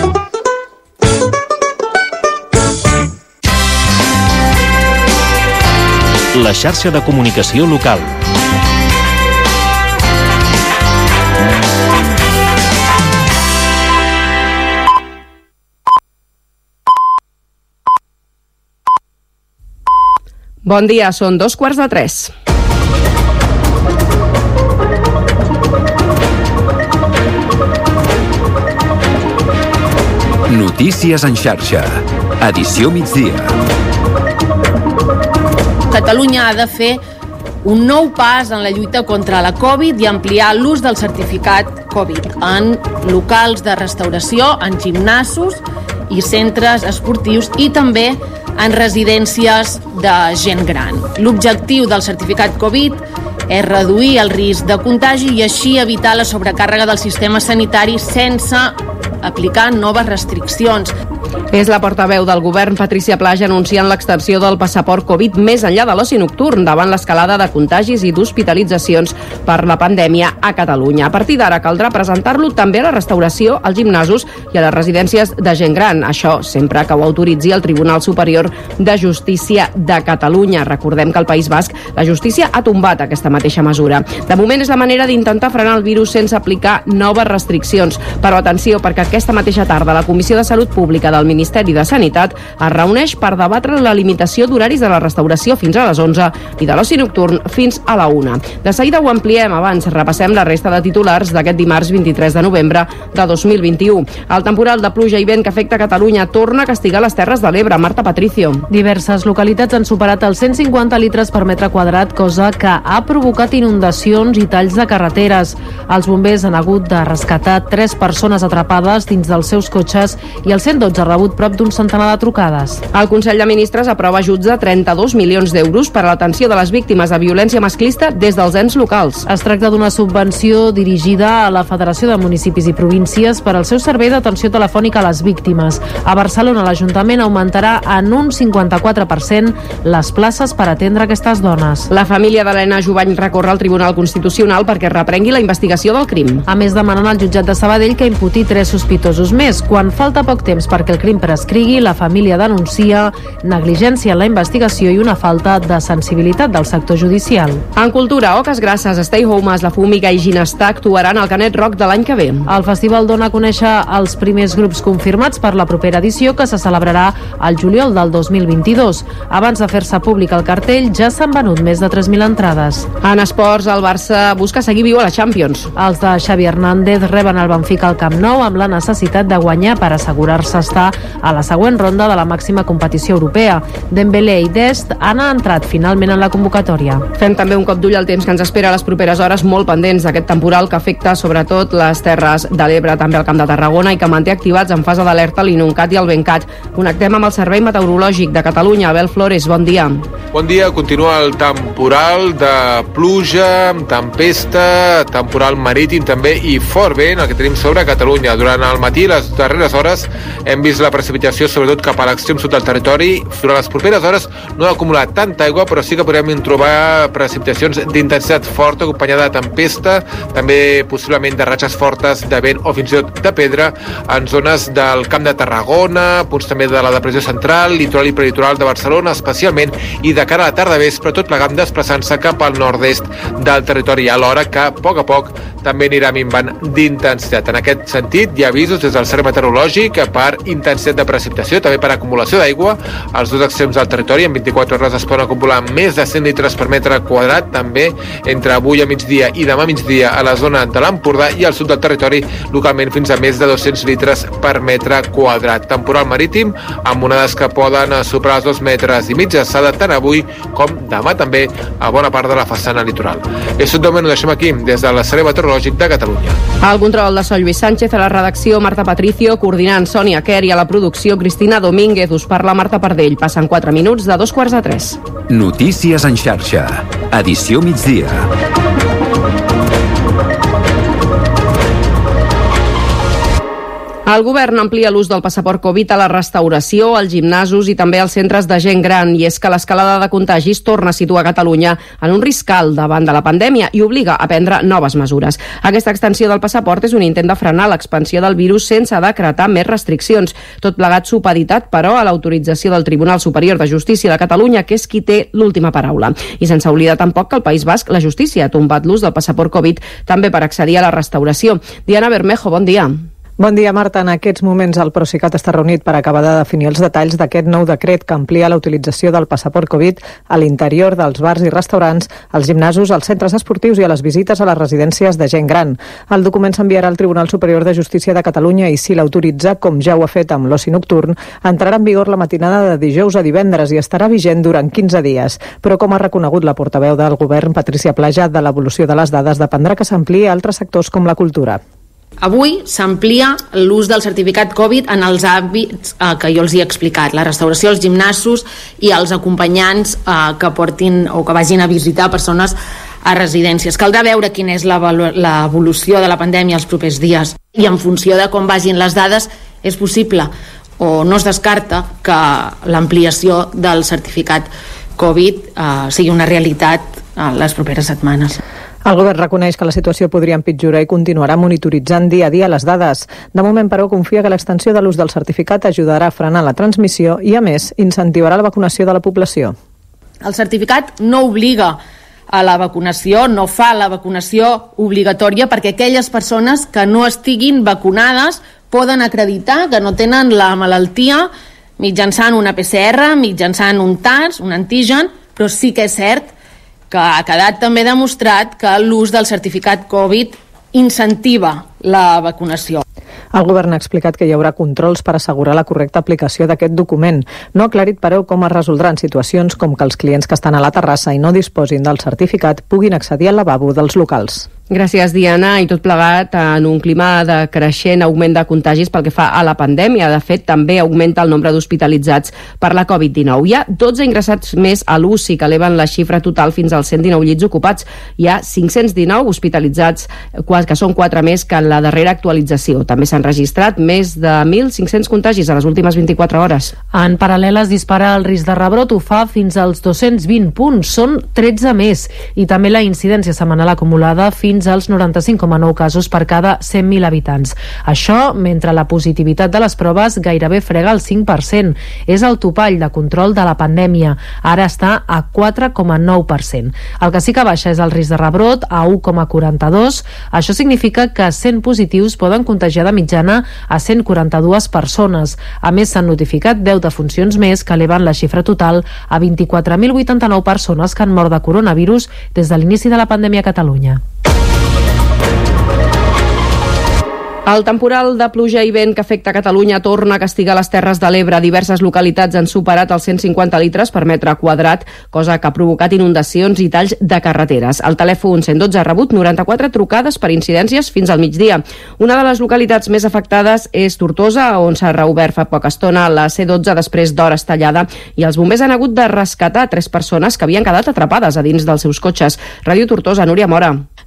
La xarxa de comunicació local. Bon dia, són 2:15. Notícies en xarxa. Edició migdia. Catalunya ha de fer un nou pas en la lluita contra la Covid i ampliar l'ús del certificat Covid en locals de restauració, en gimnasos i centres esportius i també en residències de gent gran. L'objectiu del certificat Covid és reduir el risc de contagi i així evitar la sobrecàrrega del sistema sanitari sense aplicar noves restriccions. És la portaveu del govern, Patricia Plaja, anunciant l'extensió del passaport Covid més enllà de l'oci nocturn davant l'escalada de contagis i d'hospitalitzacions per la pandèmia a Catalunya. A partir d'ara caldrà presentar-lo també a la restauració, als gimnasos i a les residències de gent gran. Això sempre que ho autoritzi el Tribunal Superior de Justícia de Catalunya. Recordem que al País Basc la justícia ha tombat aquesta mateixa mesura. De moment és la manera d'intentar frenar el virus sense aplicar noves restriccions. Però atenció, perquè aquesta mateixa tarda la Comissió de Salut Pública del Ministeri de Sanitat es reuneix per debatre la limitació d'horaris de la restauració fins a les 11 i de l'oci nocturn fins a la 1. De seguida ho ampliem, abans repassem la resta de titulars d'aquest dimarts 23 de novembre de 2021. El temporal de pluja i vent que afecta Catalunya torna a castigar les Terres de l'Ebre. Marta Patricio. Diverses localitats han superat els 150 litres per metre quadrat, cosa que ha provocat inundacions i talls de carreteres. Els bombers han hagut de rescatar 3 persones atrapades dins dels seus cotxes i el 112 ha rebut prop d'un centenar de trucades. El Consell de Ministres aprova ajuts de 32 milions d'euros per a l'atenció de les víctimes de violència masclista des dels ens locals. Es tracta d'una subvenció dirigida a la Federació de Municipis i Províncies per al seu servei d'atenció telefònica a les víctimes. A Barcelona, l'Ajuntament augmentarà en un 54% les places per atendre aquestes dones. La família d'Helena Jubany recorre al Tribunal Constitucional perquè reprengui la investigació del crim. A més, demanen al jutjat de Sabadell que imputi 3 sospitosos més. Quan falta poc temps perquè el crim prescrigui, la família denuncia negligència en la investigació i una falta de sensibilitat del sector judicial. En cultura, Oques Grasses, Stay Homes, La Fúmiga i Ginestar actuaran al Canet Rock de l'any que ve. El festival dona a conèixer els primers grups confirmats per la propera edició, que se celebrarà al juliol del 2022. Abans de fer-se públic el cartell, ja s'han venut més de 3.000 entrades. En esports, el Barça busca seguir viu a la Champions. Els de Xavi Hernández reben el Benfica al Camp Nou amb la necessitat de guanyar per assegurar-se estar a la següent ronda de la màxima competició europea. Dembélé i Dest han entrat finalment en la convocatòria. Fem també un cop d'ull al temps que ens espera a les properes hores, molt pendents d'aquest temporal que afecta sobretot les Terres de l'Ebre, també el Camp de Tarragona, i que manté activats en fase d'alerta l'Inuncat i el Bencat. Connectem amb el Servei Meteorològic de Catalunya. Abel Flores, bon dia. Bon dia. Continua el temporal de pluja, tempesta, temporal marítim també i fort vent, el que tenim sobre Catalunya. Durant el matí, les darreres hores, hem vist l'ús de la precipitació, sobretot cap a l'extrem sud del territori. Durant les properes hores no ha acumulat tanta aigua, però sí que podrem trobar precipitacions d'intensitat forta, acompanyada de tempesta, també possiblement de ratxes fortes de vent o fins i tot de pedra en zones del Camp de Tarragona, punts també de la depressió central, litoral i peritoral de Barcelona especialment, i de cara a la tarda vespre, tot plegant desplaçant-se cap al nord-est del territori, alhora que a poc també anirà minvant d'intensitat. En aquest sentit, hi ha avisos des del Servei Meteorològic per intensitat de precipitació, també per acumulació d'aigua als dos extrems del territori. En 24 hores es poden acumular més de 100 litres per metre quadrat, també entre avui a migdia i demà a migdia a la zona de l'Empordà i al sud del territori, localment fins a més de 200 litres per metre quadrat. Temporal marítim, amb onades que poden superar els 2 metres i mig d'alçada tant avui com demà també a bona part de la façana litoral. És tot de moment, ho deixem aquí, des del Servei Meteorològic de Catalunya. Al control de Sol Lluís Sánchez, a la redacció Marta Patricio, coordinant Sònia Quer, i a la producció Cristina Domínguez. Us parla Marta Pardell. Passen 4 minuts de 2:45. Notícies en xarxa. Edició migdia. El govern amplia l'ús del passaport Covid a la restauració, als gimnasos i també als centres de gent gran, i és que l'escalada de contagis torna a situar Catalunya en un risc alt davant de la pandèmia i obliga a prendre noves mesures. Aquesta extensió del passaport és un intent de frenar l'expansió del virus sense decretar més restriccions. Tot plegat supeditat, però, a l'autorització del Tribunal Superior de Justícia de Catalunya, que és qui té l'última paraula. I sense oblidar tampoc que al País Basc la justícia ha tombat l'ús del passaport Covid també per accedir a la restauració. Diana Bermejo, bon dia. Bon dia, Marta. En aquests moments el Procicat està reunit per acabar de definir els detalls d'aquest nou decret que amplia la utilització del passaport Covid a l'interior dels bars i restaurants, als gimnasos, als centres esportius i a les visites a les residències de gent gran. El document s'enviarà al Tribunal Superior de Justícia de Catalunya i, si l'autoritza, com ja ho ha fet amb l'oci nocturn, entrarà en vigor la matinada de dijous a divendres i estarà vigent durant 15 dies. Però, com ha reconegut la portaveu del govern, Patricia Plaja, de l'evolució de les dades dependrà que s'ampliï a altres sectors com la cultura. Avui s'amplia l'ús del certificat Covid en els àmbits que jo els he explicat, la restauració, els gimnasos i els acompanyants que portin o que vagin a visitar persones a residències. Caldrà veure quina és l'evolució de la pandèmia els propers dies i en funció de com vagin les dades és possible o no es descarta que l'ampliació del certificat Covid sigui una realitat les properes setmanes. El govern reconeix que la situació podria empitjorar i continuarà monitoritzant dia a dia les dades. De moment, però, confia que l'extensió de l'ús del certificat ajudarà a frenar la transmissió i, a més, incentivarà la vacunació de la població. El certificat no obliga a la vacunació, no fa la vacunació obligatòria perquè aquelles persones que no estiguin vacunades poden acreditar que no tenen la malaltia mitjançant una PCR, mitjançant un tast, un antigen, però sí que és cert que ha quedat també demostrat que l'ús del certificat Covid incentiva la vacunació. El govern ha explicat que hi haurà controls per assegurar la correcta aplicació d'aquest document. No ha aclarit, però, com es resoldran situacions com que els clients que estan a la terrassa i no disposin del certificat puguin accedir al lavabo dels locals. Gràcies, Diana. I tot plegat en un clima de creixent augment de contagis pel que fa a la pandèmia. De fet, també augmenta el nombre d'hospitalitzats per la Covid-19. Hi ha 12 ingressats més a l'UCI, que eleven la xifra total fins als 119 llits ocupats. Hi ha 519 hospitalitzats, que són 4 més que en la darrera actualització. També s'han registrat més de 1.500 contagis a les últimes 24 hores. En paral·lel es dispara el risc de rebrot, ho fa fins als 220 punts. Són 13 més. I també la incidència setmanal acumulada fins als 95,9 casos per cada 100.000 habitants. Això mentre la positivitat de les proves gairebé frega el 5%. És el topall de control de la pandèmia. Ara està a 4,9%. El que sí que baixa és el risc de rebrot a 1,42. Això significa que 100 positius poden contagiar de mitjana a 142 persones. A més, s'han notificat 10 defuncions més que eleven la xifra total a 24.089 persones que han mort de coronavirus des de l'inici de la pandèmia a Catalunya. El temporal de pluja i vent que afecta Catalunya torna a castigar les Terres de l'Ebre. Diverses localitats han superat els 150 litres per metre quadrat, cosa que ha provocat inundacions i talls de carreteres. El telèfon 112 ha rebut 94 trucades per incidències fins al migdia. Una de les localitats més afectades és Tortosa, on s'ha reobert fa poca estona la C12 després d'hores tallada, i els bombers han hagut de rescatar 3 persones que havien quedat atrapades a dins dels seus cotxes. Ràdio Tortosa, Núria Mora.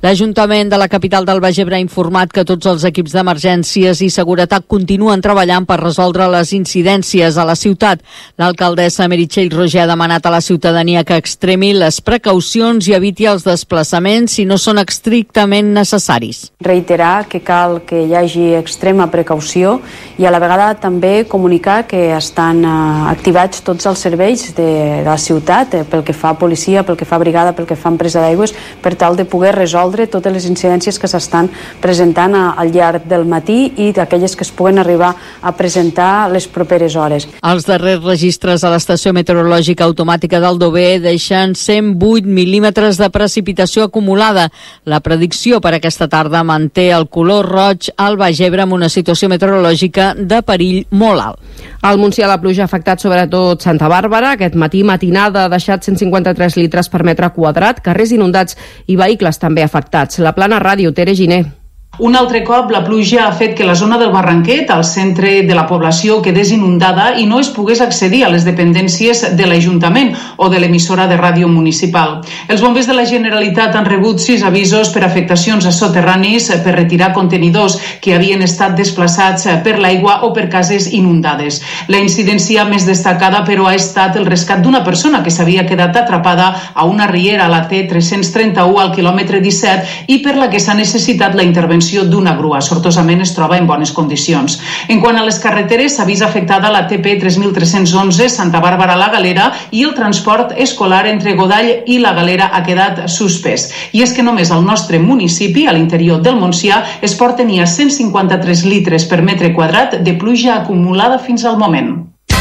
L'Ajuntament de la capital del Baix Ebre ha informat que tots els equips d'emergències i seguretat continuen treballant per resoldre les incidències a la ciutat. L'alcaldessa Meritxell Roger ha demanat a la ciutadania que extremi les precaucions i eviti els desplaçaments si no són estrictament necessaris. Reiterar que cal que hi hagi extrema precaució i a la vegada també comunicar que estan activats tots els serveis de la ciutat, pel que fa a policia, pel que fa a brigada, pel que fa a empresa d'aigües, per tal de poder resoldre totes les incidències que s'estan presentant al llarg del matí i d'aquelles que es puguen arribar a presentar les properes hores. Els darrers registres a l'estació meteorològica automàtica d'Aldover deixen 108 mil·límetres de precipitació acumulada. La predicció per aquesta tarda manté el color roig al Baix Ebre amb una situació meteorològica de perill molt alt. Al Montsià la pluja ha afectat sobretot Santa Bàrbara. Aquest matí matinada ha deixat 153 litres per metre quadrat, carrers inundats i vehicles també afectats. La Plana Ràdio, Tere Giner. Un altre cop, la pluja ha fet que la zona del Barranquet, al centre de la població, quedés inundada i no es pogués accedir a les dependències de l'Ajuntament o de l'emissora de ràdio municipal. Els bombers de la Generalitat han rebut 6 avisos per afectacions a soterranis per retirar contenidors que havien estat desplaçats per l'aigua o per cases inundades. La incidència més destacada, però, ha estat el rescat d'una persona que s'havia quedat atrapada a una riera a la T331 al quilòmetre 17 i per la que s'ha necessitat la intervenció d'una grua. Sortosament es troba en bones condicions. En quant a les carreteres, s'ha vist afectada la TP 3311 Santa Bàrbara-La Galera i el transport escolar entre Godall i La Galera ha quedat suspès. I és que només al nostre municipi, a l'interior del Montsià, es porten ja 153 litres per metre quadrat de pluja acumulada fins al moment.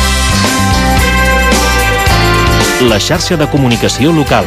La xarxa de comunicació local.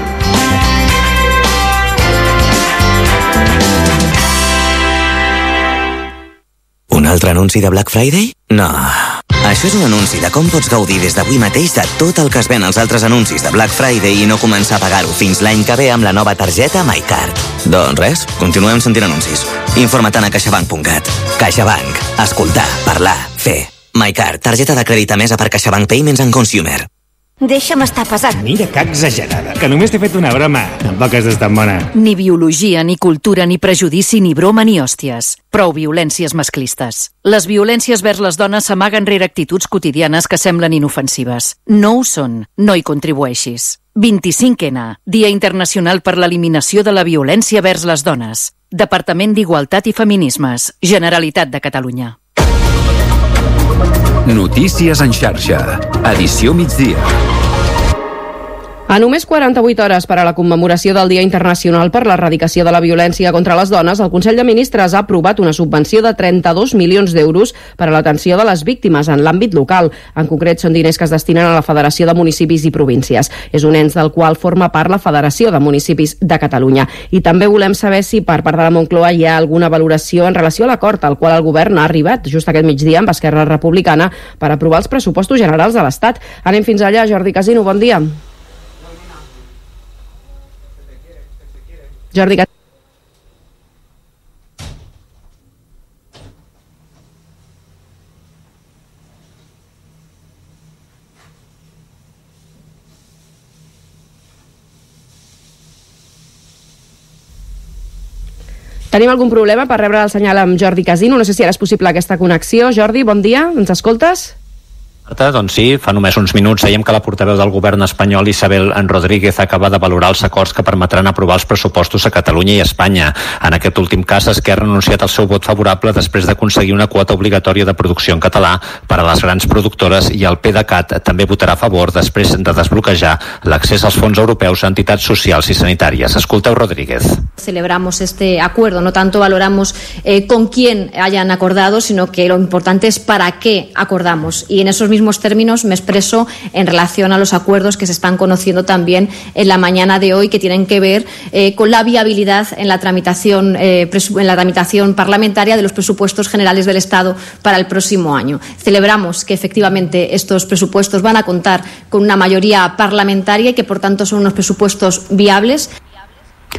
Un altre anunci de Black Friday? No. Això és un anunci de com pots gaudir des d'avui mateix de tot el que es ven als altres anuncis de Black Friday i no començar a pagar-ho fins l'any que ve amb la nova targeta MyCard. Doncs res, continuem sentint anuncis. Informa't a caixabank.cat. CaixaBank. Escoltar, parlar, fer. MyCard, targeta de crèdit emesa per CaixaBank Payments and Consumer. Deixa'm estar pesat. Mira que exagerada, que només t'he fet una broma. Tampoc has d'estar bona. Ni biologia, ni cultura, ni prejudici, ni broma, ni hòsties. Prou violències masclistes. Les violències vers les dones s'amaguen rere actituds quotidianes que semblen inofensives. No ho són. No hi contribueixis. 25N, Dia Internacional per l'Eliminació de la Violència vers les Dones. Departament d'Igualtat i Feminismes. Generalitat de Catalunya. Notícies en xarxa. Edició migdia. A només 48 hores per a la commemoració del Dia Internacional per l'Erradicació de la Violència contra les Dones, el Consell de Ministres ha aprovat una subvenció de 32 milions d'euros per a l'atenció de les víctimes en l'àmbit local. En concret, són diners que es destinen a la Federació de Municipis i Províncies. És un ens del qual forma part la Federació de Municipis de Catalunya. I també volem saber si per part de la Moncloa hi ha alguna valoració en relació a l'acord al qual el govern ha arribat just aquest migdia amb Esquerra Republicana per aprovar els pressupostos generals de l'Estat. Anem fins allà. Jordi Casino, bon dia. Jordi Casino. Tenim algun problema per rebre el senyal amb Jordi Casino? No sé si ara és possible aquesta connexió. Jordi, bon dia, ens escoltes? Marta, doncs sí, fa només uns minuts dèiem que la portaveu del govern espanyol, Isabel Rodríguez, acaba de valorar els acords que permetran aprovar els pressupostos a Catalunya i Espanya. En aquest últim cas, Esquerra ha anunciat el seu vot favorable després d'aconseguir una quota obligatòria de producció en català per a les grans productores i el PDeCAT també votarà a favor després de desbloquejar l'accés als fons europeus a entitats socials i sanitàries. Escolteu Rodríguez. Celebramos este acuerdo, no tanto valoramos con quién hayan acordado, sino que lo importante es para qué acordamos. Y en esos mismos términos me expreso en relación a los acuerdos que se están conociendo también en la mañana de hoy, que tienen que ver con la viabilidad en la tramitación parlamentaria de los presupuestos generales del Estado para el próximo año. Celebramos que efectivamente estos presupuestos van a contar con una mayoría parlamentaria y que por tanto son unos presupuestos viables.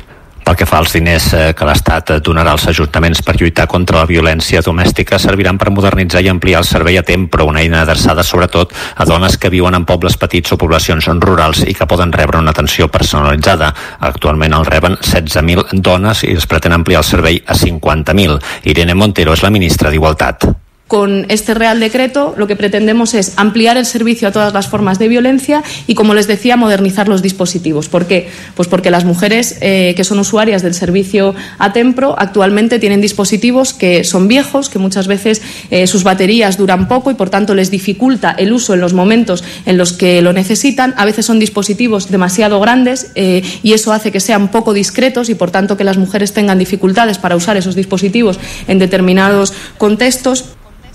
Pel que fa als diners que l'Estat donarà als ajuntaments per lluitar contra la violència domèstica, serviran per modernitzar i ampliar el servei a Tempro, una eina adreçada sobretot a dones que viuen en pobles petits o poblacions rurals i que poden rebre una atenció personalitzada. Actualment el reben 16.000 dones i es pretén ampliar el servei a 50.000. Irene Montero és la ministra d'Igualtat. Con este Real Decreto lo que pretendemos es ampliar el servicio a todas las formas de violencia y, como les decía, modernizar los dispositivos. ¿Por qué? Pues porque las mujeres que son usuarias del servicio a Tempro actualmente tienen dispositivos que son viejos, que muchas veces sus baterías duran poco y por tanto les dificulta el uso en los momentos en los que lo necesitan. A veces son dispositivos demasiado grandes y eso hace que sean poco discretos y por tanto que las mujeres tengan dificultades para usar esos dispositivos en determinados contextos.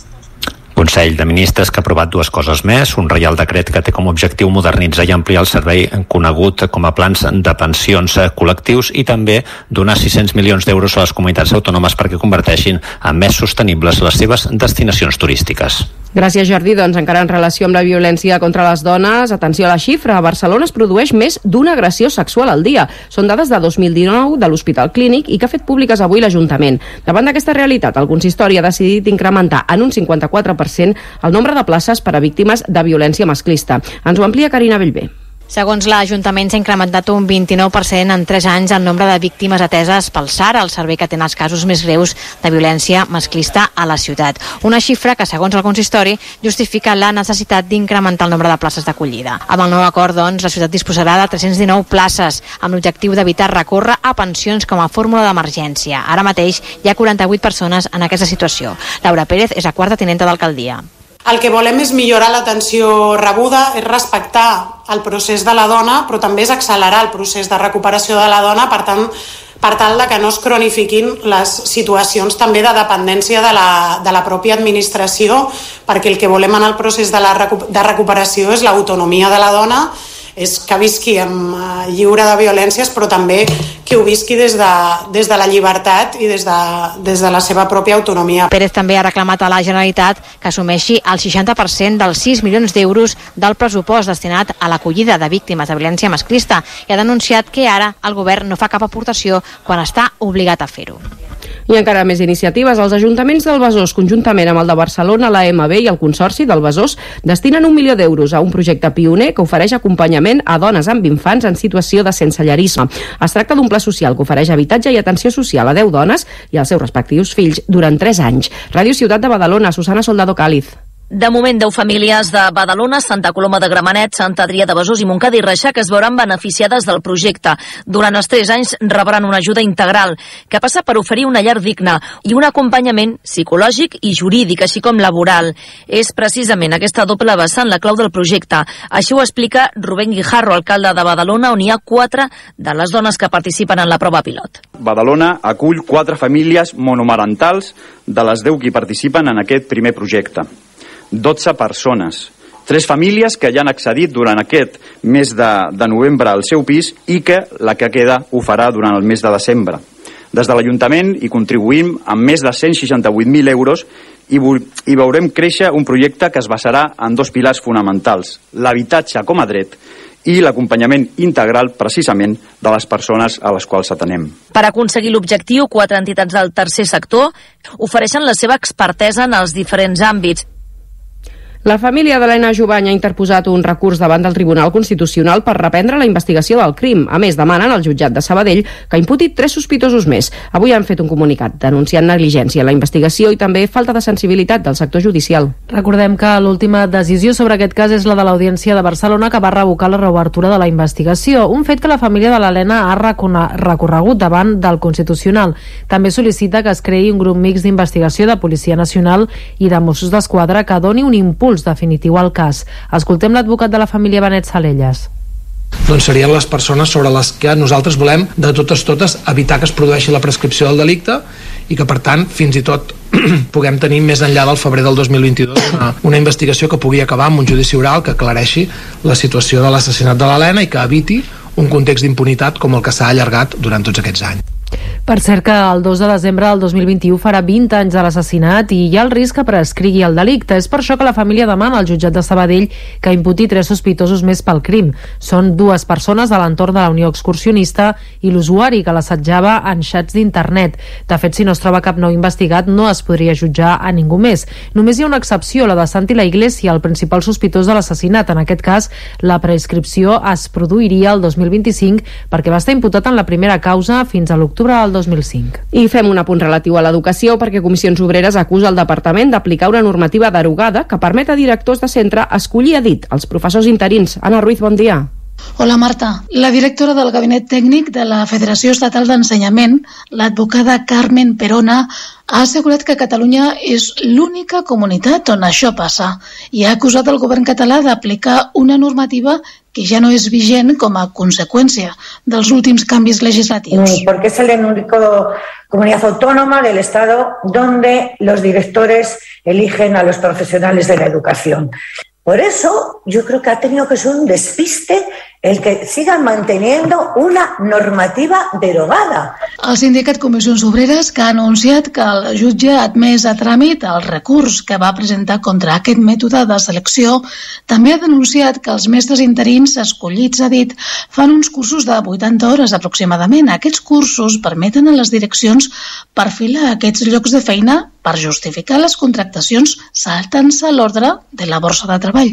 Consell de Ministres que ha aprovat dues coses més, un reial decret que té com a objectiu modernitzar i ampliar el servei conegut com a plans de pensions col·lectius i també donar 600 milions d'euros a les comunitats autònomes perquè converteixin en més sostenibles les seves destinacions turístiques. Gràcies, Jordi. Doncs encara en relació amb la violència contra les dones, atenció a la xifra, a Barcelona es produeix més d'una agressió sexual al dia. Són dades de 2019 de l'Hospital Clínic i que ha fet públiques avui l'Ajuntament. Davant d'aquesta realitat, el consistori ha decidit incrementar en un 54% el nombre de places per a víctimes de violència masclista. Ens ho amplia Carina Bellver. Segons l'Ajuntament, s'ha incrementat un 29% en 3 anys el nombre de víctimes ateses pel SAR, el servei que atén els casos més greus de violència masclista a la ciutat. Una xifra que, segons el consistori, justifica la necessitat d'incrementar el nombre de places d'acollida. Amb el nou acord, doncs, la ciutat disposarà de 319 places, amb l'objectiu d'evitar recórrer a pensions com a fórmula d'emergència. Ara mateix hi ha 48 persones en aquesta situació. Laura Pérez és la quarta tinenta d'alcaldia. El que volem és millorar l'atenció rebuda, és respectar el procés de la dona, però també és accelerar el procés de recuperació de la dona, per tal de que no es cronifiquin les situacions també de dependència de la pròpia administració, perquè el que volem en el procés de recuperació és l'autonomia de la dona, és que visqui lliure de violències, però també que ho visqui des de la llibertat i des de la seva pròpia autonomia. Pérez també ha reclamat a la Generalitat que assumeixi el 60% dels 6 milions d'euros del pressupost destinat a l'acollida de víctimes de violència masclista i ha denunciat que ara el govern no fa cap aportació quan està obligat a fer-ho. I encara més iniciatives. Els ajuntaments del Besòs, conjuntament amb el de Barcelona, l'AMB i el Consorci del Besòs, destinen 1 milió d'euros a un projecte pioner que ofereix acompanyament a dones amb infants en situació de sensellarisme. Es tracta d'un pla social que ofereix habitatge i atenció social a 10 dones i als seus respectius fills durant 3 anys. Ràdio Ciutat de Badalona, Susana Soldado Cáliz. De moment, 10 famílies de Badalona, Santa Coloma de Gramenet, Sant Adrià de Besòs i Montcada i Reixac es veuran beneficiades del projecte. Durant els 3 anys rebran una ajuda integral, que passa per oferir una llar digna i un acompanyament psicològic i jurídic, així com laboral. És precisament aquesta doble vessant la clau del projecte. Així ho explica Rubén Guijarro, alcalde de Badalona, on hi ha 4 de les dones que participen en la prova pilot. Badalona acull 4 famílies monomarentals de les 10 que participen en aquest primer projecte. 12 persones, 3 famílies que ja han accedit durant aquest mes de novembre al seu pis i que la que queda ho farà durant el mes de desembre. Des de l'Ajuntament hi contribuïm amb més de 168.000 euros i veurem créixer un projecte que es basarà en 2 pilars fonamentals, l'habitatge com a dret i l'acompanyament integral precisament de les persones a les quals atenem. Per aconseguir l'objectiu, 4 entitats del tercer sector ofereixen la seva expertesa en els diferents àmbits. La família d'Helena Jubany ha interposat un recurs davant del Tribunal Constitucional per reprendre la investigació del crim. A més, demanen al jutjat de Sabadell que imputi 3 sospitosos més. Avui han fet un comunicat denunciant negligència en la investigació i també falta de sensibilitat del sector judicial. Recordem que l'última decisió sobre aquest cas és la de l'Audiència de Barcelona, que va revocar la reobertura de la investigació, un fet que la família de l'Helena ha recorregut davant del Constitucional. També sol·licita que es creï un grup mixt d'investigació de Policia Nacional i de Mossos d'Esquadra que doni un impuls definitiu al cas. Escoltem l'advocat de la família, Benet Salelles. Doncs serien les persones sobre les que nosaltres volem de totes evitar que es produeixi la prescripció del delicte i que per tant fins i tot puguem tenir més enllà del febrer del 2022 una investigació que pugui acabar amb un judici oral que aclareixi la situació de l'assassinat de l'Helena i que eviti un context d'impunitat com el que s'ha allargat durant tots aquests anys. Per cert que el 2 de desembre del 2021 farà 20 anys de l'assassinat i hi ha el risc que prescrigui el delicte. És per això que la família demana al jutjat de Sabadell que imputi 3 sospitosos més pel crim. Són 2 persones de l'entorn de la Unió Excursionista i l'usuari que l'assetjava en xats d'internet. De fet, si no es troba cap nou investigat, no es podria jutjar a ningú més. Només hi ha una excepció, la de Santi La Iglesia, el principal sospitós de l'assassinat. En aquest cas, la prescripció es produiria el 2025 perquè va estar imputat en la primera causa fins a l'octubre del 2005. I fem un apunt relatiu a l'educació perquè Comissions Obreres acusa el departament d'aplicar una normativa derogada que permet a directors de centre escollir a dit els professors interins. Anna Ruiz, bon dia. Hola Marta. La directora del Gabinet Tècnic de la Federació Estatal d'Ensenyament, l'advocada Carmen Perona, ha assegurat que Catalunya és l'única comunitat on això passa i ha acusat el govern català d'aplicar una normativa que ja no és vigent com a conseqüència dels últims canvis legislatius. Porque es la única comunidad autónoma del Estado donde los directores eligen a los profesionales de la educación. Por eso yo creo que ha tenido que ser un despiste el que sigan manteniendo una normativa derogada. El sindicat Comissions Obreres, que ha anunciat que el jutge ha admès a tràmit el recurs que va presentar contra aquest mètode de selecció, també ha denunciat que els mestres interins escollits a dit fan uns cursos de 80 hores aproximadament. Aquests cursos permeten a les direccions perfilar aquests llocs de feina per justificar les contractacions saltant-se l'ordre de la borsa de treball.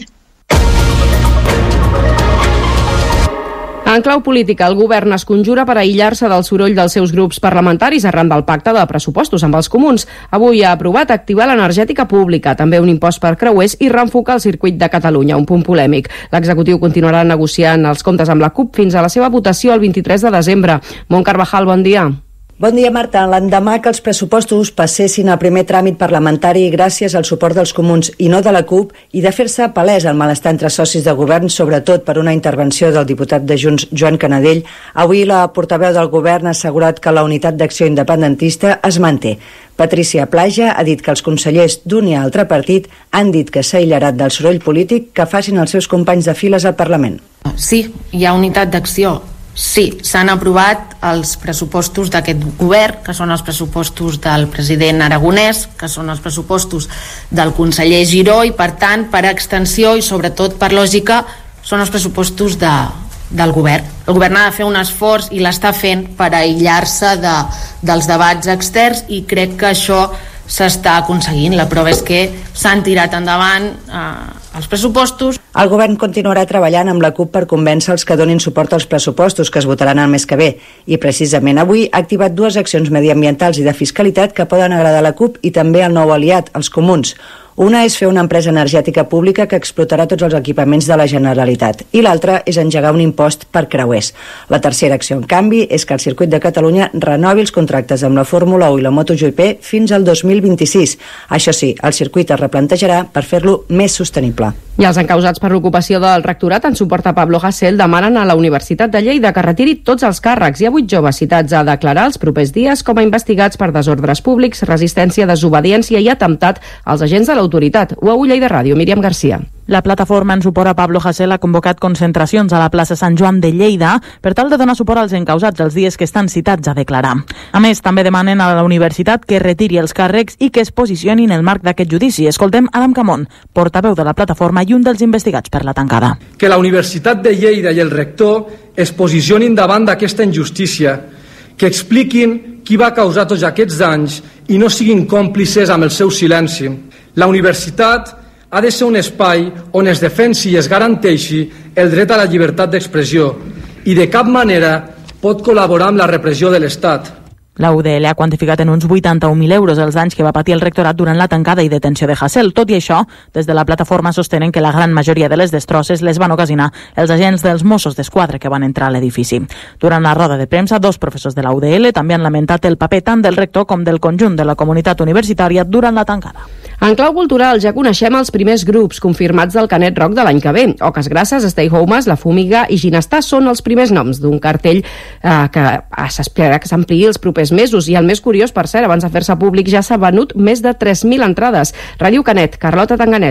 En clau política, el govern es conjura per aïllar-se del soroll dels seus grups parlamentaris arran del pacte de pressupostos amb els comuns. Avui ha aprovat activar l'energètica pública, també un impost per creuers i reenfocar el circuit de Catalunya, un punt polèmic. L'executiu continuarà negociant els comptes amb la CUP fins a la seva votació el 23 de desembre. Mont Carvajal, bon dia. Bon dia, Marta. L'endemà que els pressupostos passessin al primer tràmit parlamentari gràcies al suport dels comuns i no de la CUP i de fer-se palès el malestar entre socis de govern, sobretot per una intervenció del diputat de Junts, Joan Canadell, avui la portaveu del govern ha assegurat que la unitat d'acció independentista es manté. Patricia Plaja ha dit que els consellers d'un i altre partit han dit que s'ha aïllarat del soroll polític que facin els seus companys de files al Parlament. Sí, hi ha unitat d'acció. Sí, s'han aprovat els pressupostos d'aquest govern, que són els pressupostos del president Aragonès, que són els pressupostos del conseller Giró i, per tant, per extensió i sobretot per lògica, són els pressupostos del govern. El govern ha de fer un esforç i l'està fent per aïllar-se dels debats externs i crec que això s'està aconseguint. La prova és que s'han tirat endavant els pressupostos. El govern continuarà treballant amb la CUP per convèncer els que donin suport als pressupostos que es votaran el mes que ve i precisament avui ha activat 2 accions mediambientals i de fiscalitat que poden agradar a la CUP i també al nou aliat, els comuns. Una és fer una empresa energètica pública que explotarà tots els equipaments de la Generalitat i l'altra és engegar un impost per creuers. La tercera acció, en canvi, és que el Circuit de Catalunya renovi els contractes amb la Fórmula 1 i la MotoGP fins al 2026. Això sí, el circuit es replantejarà per fer-lo més sostenible. I els encausats per l'ocupació del rectorat en suport a Pablo Hasél demanen a la Universitat de Lleida que retiri tots els càrrecs. Hi ha 8 joves citats a declarar els propers dies com a investigats per desordres públics, resistència, desobediència i atemptat als agents de l'autoritat. UAU Lleida Ràdio, Míriam Garcia. La plataforma en suport a Pablo Hasél ha convocat concentracions a la plaça Sant Joan de Lleida per tal de donar suport als encausats els dies que estan citats a declarar. A més, també demanen a la universitat que retiri els càrrecs i que es posicioni en el marc d'aquest judici. Escoltem Adam Camón, portaveu de la plataforma i un dels investigats per la tancada. Que la Universitat de Lleida i el rector es posicionin davant d'aquesta injustícia, que expliquin qui va causar tots aquests danys i no siguin còmplices amb el seu silenci. La universitat ha de ser un espai on es defensi i es garanteixi el dret a la llibertat d'expressió i de cap manera pot col·laborar amb la repressió de l'Estat. La UDL ha quantificat en uns 81.000 euros els danys que va patir el rectorat durant la tancada i detenció de Hasél. Tot i això, des de la plataforma sostenen que la gran majoria de les destrosses les van ocasionar els agents dels Mossos d'Esquadra que van entrar a l'edifici. Durant la roda de premsa, 2 professors de la UDL també han lamentat el paper tant del rector com del conjunt de la comunitat universitària durant la tancada. En clau cultural ja coneixem els primers grups confirmats del Canet Rock de l'any que ve. Oques Grasses, Stay Homes, La Fumiga i Ginestar són els primers noms d'un cartell que s'espera que s'ampliï els propers mesos. I el més curiós, per cert, abans de fer-se públic ja s'ha venut més de 3.000 entrades. Ràdio Canet, Carlota Tanganelli.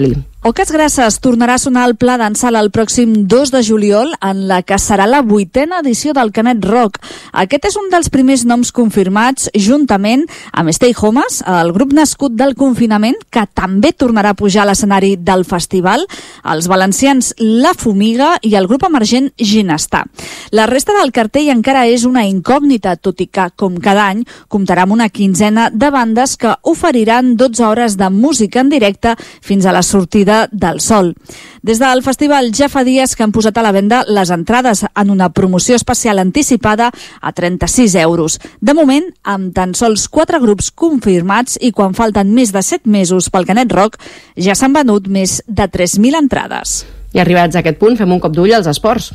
Oques Grasses tornarà a sonar al Pla d'en Sala el pròxim 2 de juliol en la que serà la 8a edició del Canet Rock. Aquest és un dels primers noms confirmats juntament amb Stay Homes, el grup nascut del confinament que també tornarà a pujar a l'escenari del festival, els valencians La Fumiga i el grup emergent Ginestar. La resta del cartell encara és una incògnita, tot i que, com cada any, comptarà amb una quinzena de bandes que oferiran 12 hores de música en directe fins a la sortida del sol. Des del festival ja fa dies que han posat a la venda les entrades en una promoció especial anticipada a 36 euros. De moment, amb tan sols 4 grups confirmats i quan falten més de 7 mesos pel Canet Rock, ja s'han venut més de 3.000 entrades. I arribats a aquest punt, fem un cop d'ull als esports,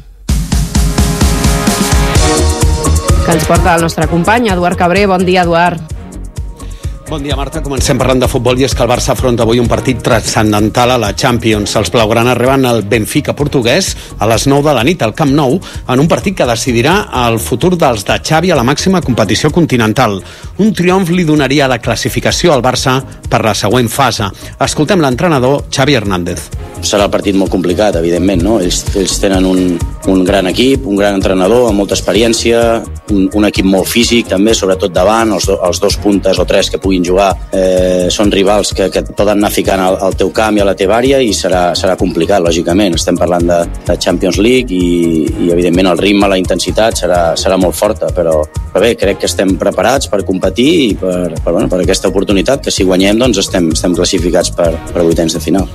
que ens porta el nostre company, Eduard Cabré. Bon dia, Eduard. Bon dia, Marta. Comencem parlant de futbol i és que el Barça afronta avui un partit transcendental a la Champions. Els blaugrana reben el Benfica portuguès a les 9 de la nit al Camp Nou en un partit que decidirà el futur dels de Xavi a la màxima competició continental. Un triomf li donaria la classificació al Barça per la següent fase. Escoltem l'entrenador Xavi Hernández. Serà el partit molt complicat, evidentment, no? Ells tenen un gran equip, un gran entrenador amb molta experiència, un equip molt físic també, sobretot davant, els dos puntes o tres que puguin jugar són rivals que et poden anar ficant al teu camp i a la teva àrea i serà complicat, lògicament. Estem parlant de Champions League i evidentment el ritme, la intensitat serà molt forta, però bé, crec que estem preparats per competir i per aquesta oportunitat que si guanyem doncs estem classificats per vuitens de final.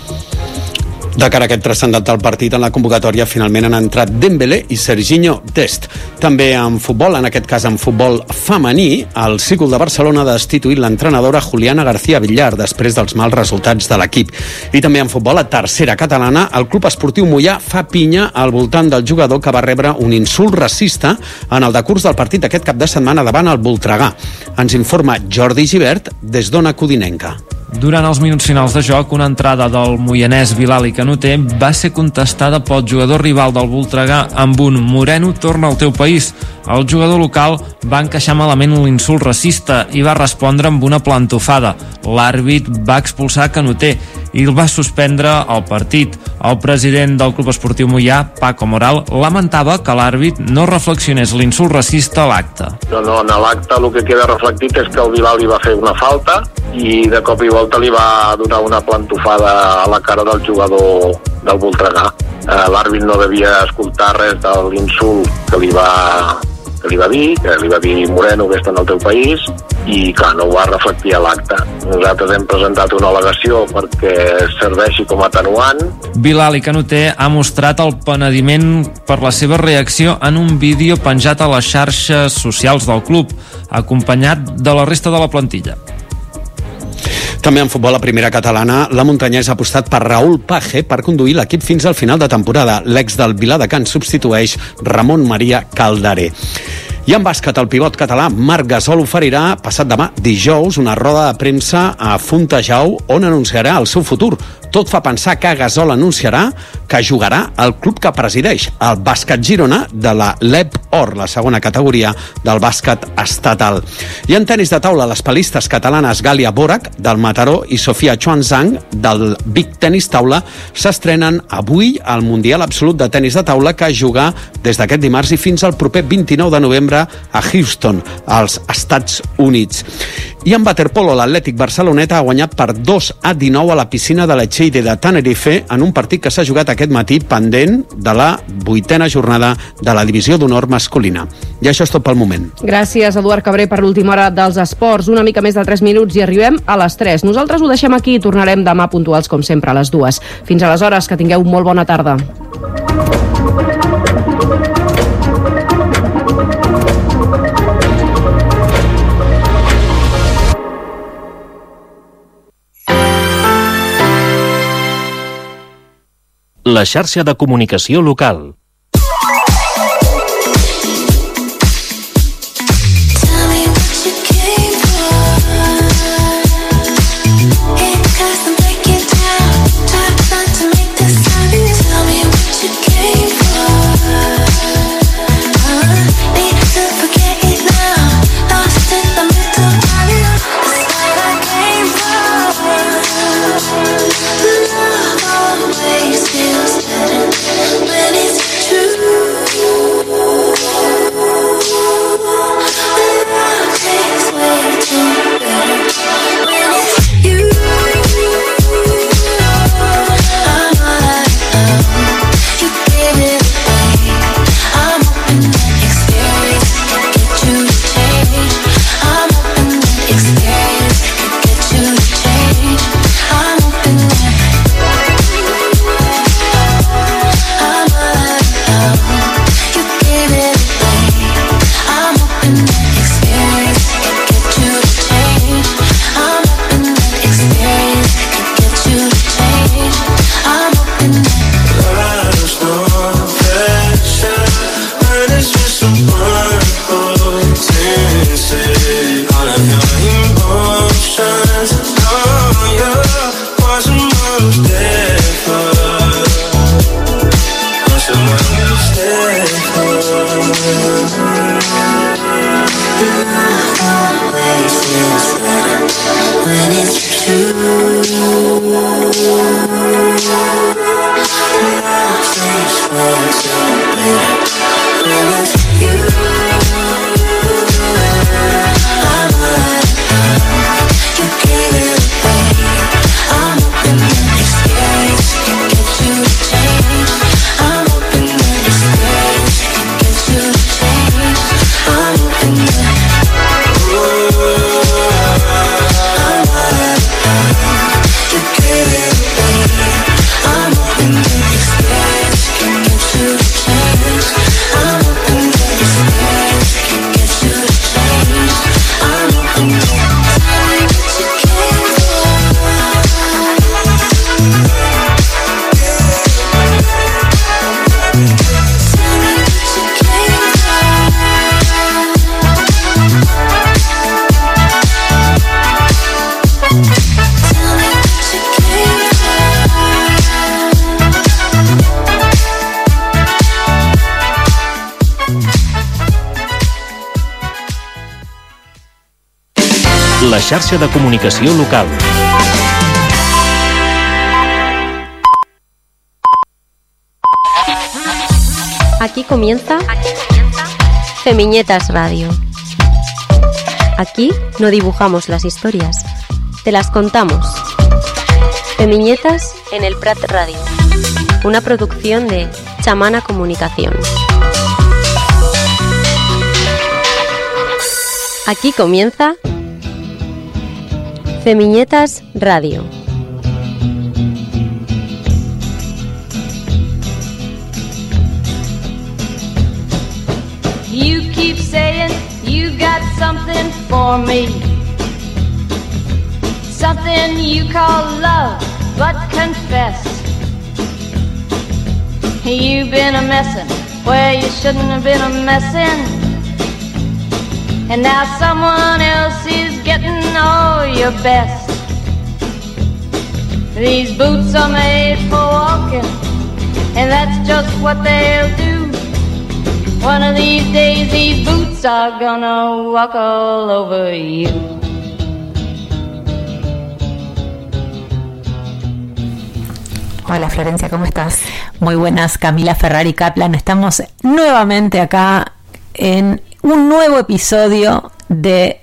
De cara a aquest transcendental partit, en la convocatòria finalment han entrat Dembélé i Serginho Dest. També en futbol, en aquest cas en futbol femení, el Círcul de Barcelona ha destituït l'entrenadora Juliana García Villar després dels mals resultats de l'equip. I també en futbol, a tercera catalana, el Club Esportiu Moià fa pinya al voltant del jugador que va rebre un insult racista en el decurs del partit d'aquest cap de setmana davant el Voltregà. Ens informa Jordi Gibert des d'Ona Codinenca. Durant els minuts finals de joc, una entrada del moianès Bilal i Canuter va ser contestada pel jugador rival del Voltregà amb un "Moreno, torna al teu país". El jugador local va encaixar malament l'insult racista i va respondre amb una plantofada. L'àrbit va expulsar Canuter i el va suspendre el partit. El president del Club Esportiu Moià, Paco Moral, lamentava que l'àrbit no reflexionés l'insult racista a l'acte. No, en l'acte el que queda reflectit és que el Bilal li va fer una falta i de cop i volta li va donar una plantofada a la cara del jugador del Voltregà. L'àrbit no devia escoltar res de l'insult que li va dir "Moreno, vés en el teu país", i clar, no ho va reflectir a l'acte. Nosaltres hem presentat una al·legació perquè serveixi com a atenuant. Bilal i Canuter ha mostrat el penediment per la seva reacció en un vídeo penjat a les xarxes socials del club, acompanyat de la resta de la plantilla. També en futbol, a primera catalana, la muntanyesa ha apostat per Raúl Page per conduir l'equip fins al final de temporada. L'ex del Viladecans substitueix Ramon Maria Calderé. I en bàsquet, el pivot català Marc Gasol oferirà passat demà dijous una roda de premsa a Fontejau on anunciarà el seu futur. Tot fa pensar que Gasol anunciarà que jugarà al club que presideix, el Bàsquet Girona de la LEP Or, la segona categoria del bàsquet estatal. I en tenis de taula, les palistes catalanes Gàlia Borac del Mataró i Sofia Chuanzang del Vic Tenis Taula s'estrenen avui al Mundial Absolut de Tenis de Taula que jugar des d'aquest dimarts i fins al proper 29 de novembre a Houston, als Estats Units. I en waterpolo, l'Atlètic Barceloneta ha guanyat per 2-19 a la piscina de l'Echeide de Tenerife en un partit que s'ha jugat aquest matí pendent de la 8a jornada de la Divisió d'Honor masculina. I això és tot pel moment. Gràcies, Eduard Cabré, per l'última hora dels esports. Una mica més de 3 minuts i arribem a les 3. Nosaltres ho deixem aquí i tornarem demà puntuals, com sempre, a les 2. Fins aleshores, que tingueu molt bona tarda. La xarxa de comunicació local. Love La xarxa de comunicació local. Aquí comienza Femiñetas Radio. Aquí no dibujamos las historias, te las contamos. Femiñetas en el Prat Radio, una producción de Chamana Comunicación. Aquí comienza Femiñetas Radio. You keep saying you got something for me, something you call love, but confess you've been a messin' where you shouldn't have been a messin'. And now someone else is getting all your best. These boots are made for walking, and that's just what they'll do. One of these days these boots are gonna walk all over you. Hola Florencia, ¿cómo estás? Muy buenas, Camila Ferrari Kaplan. Estamos nuevamente acá en un nuevo episodio de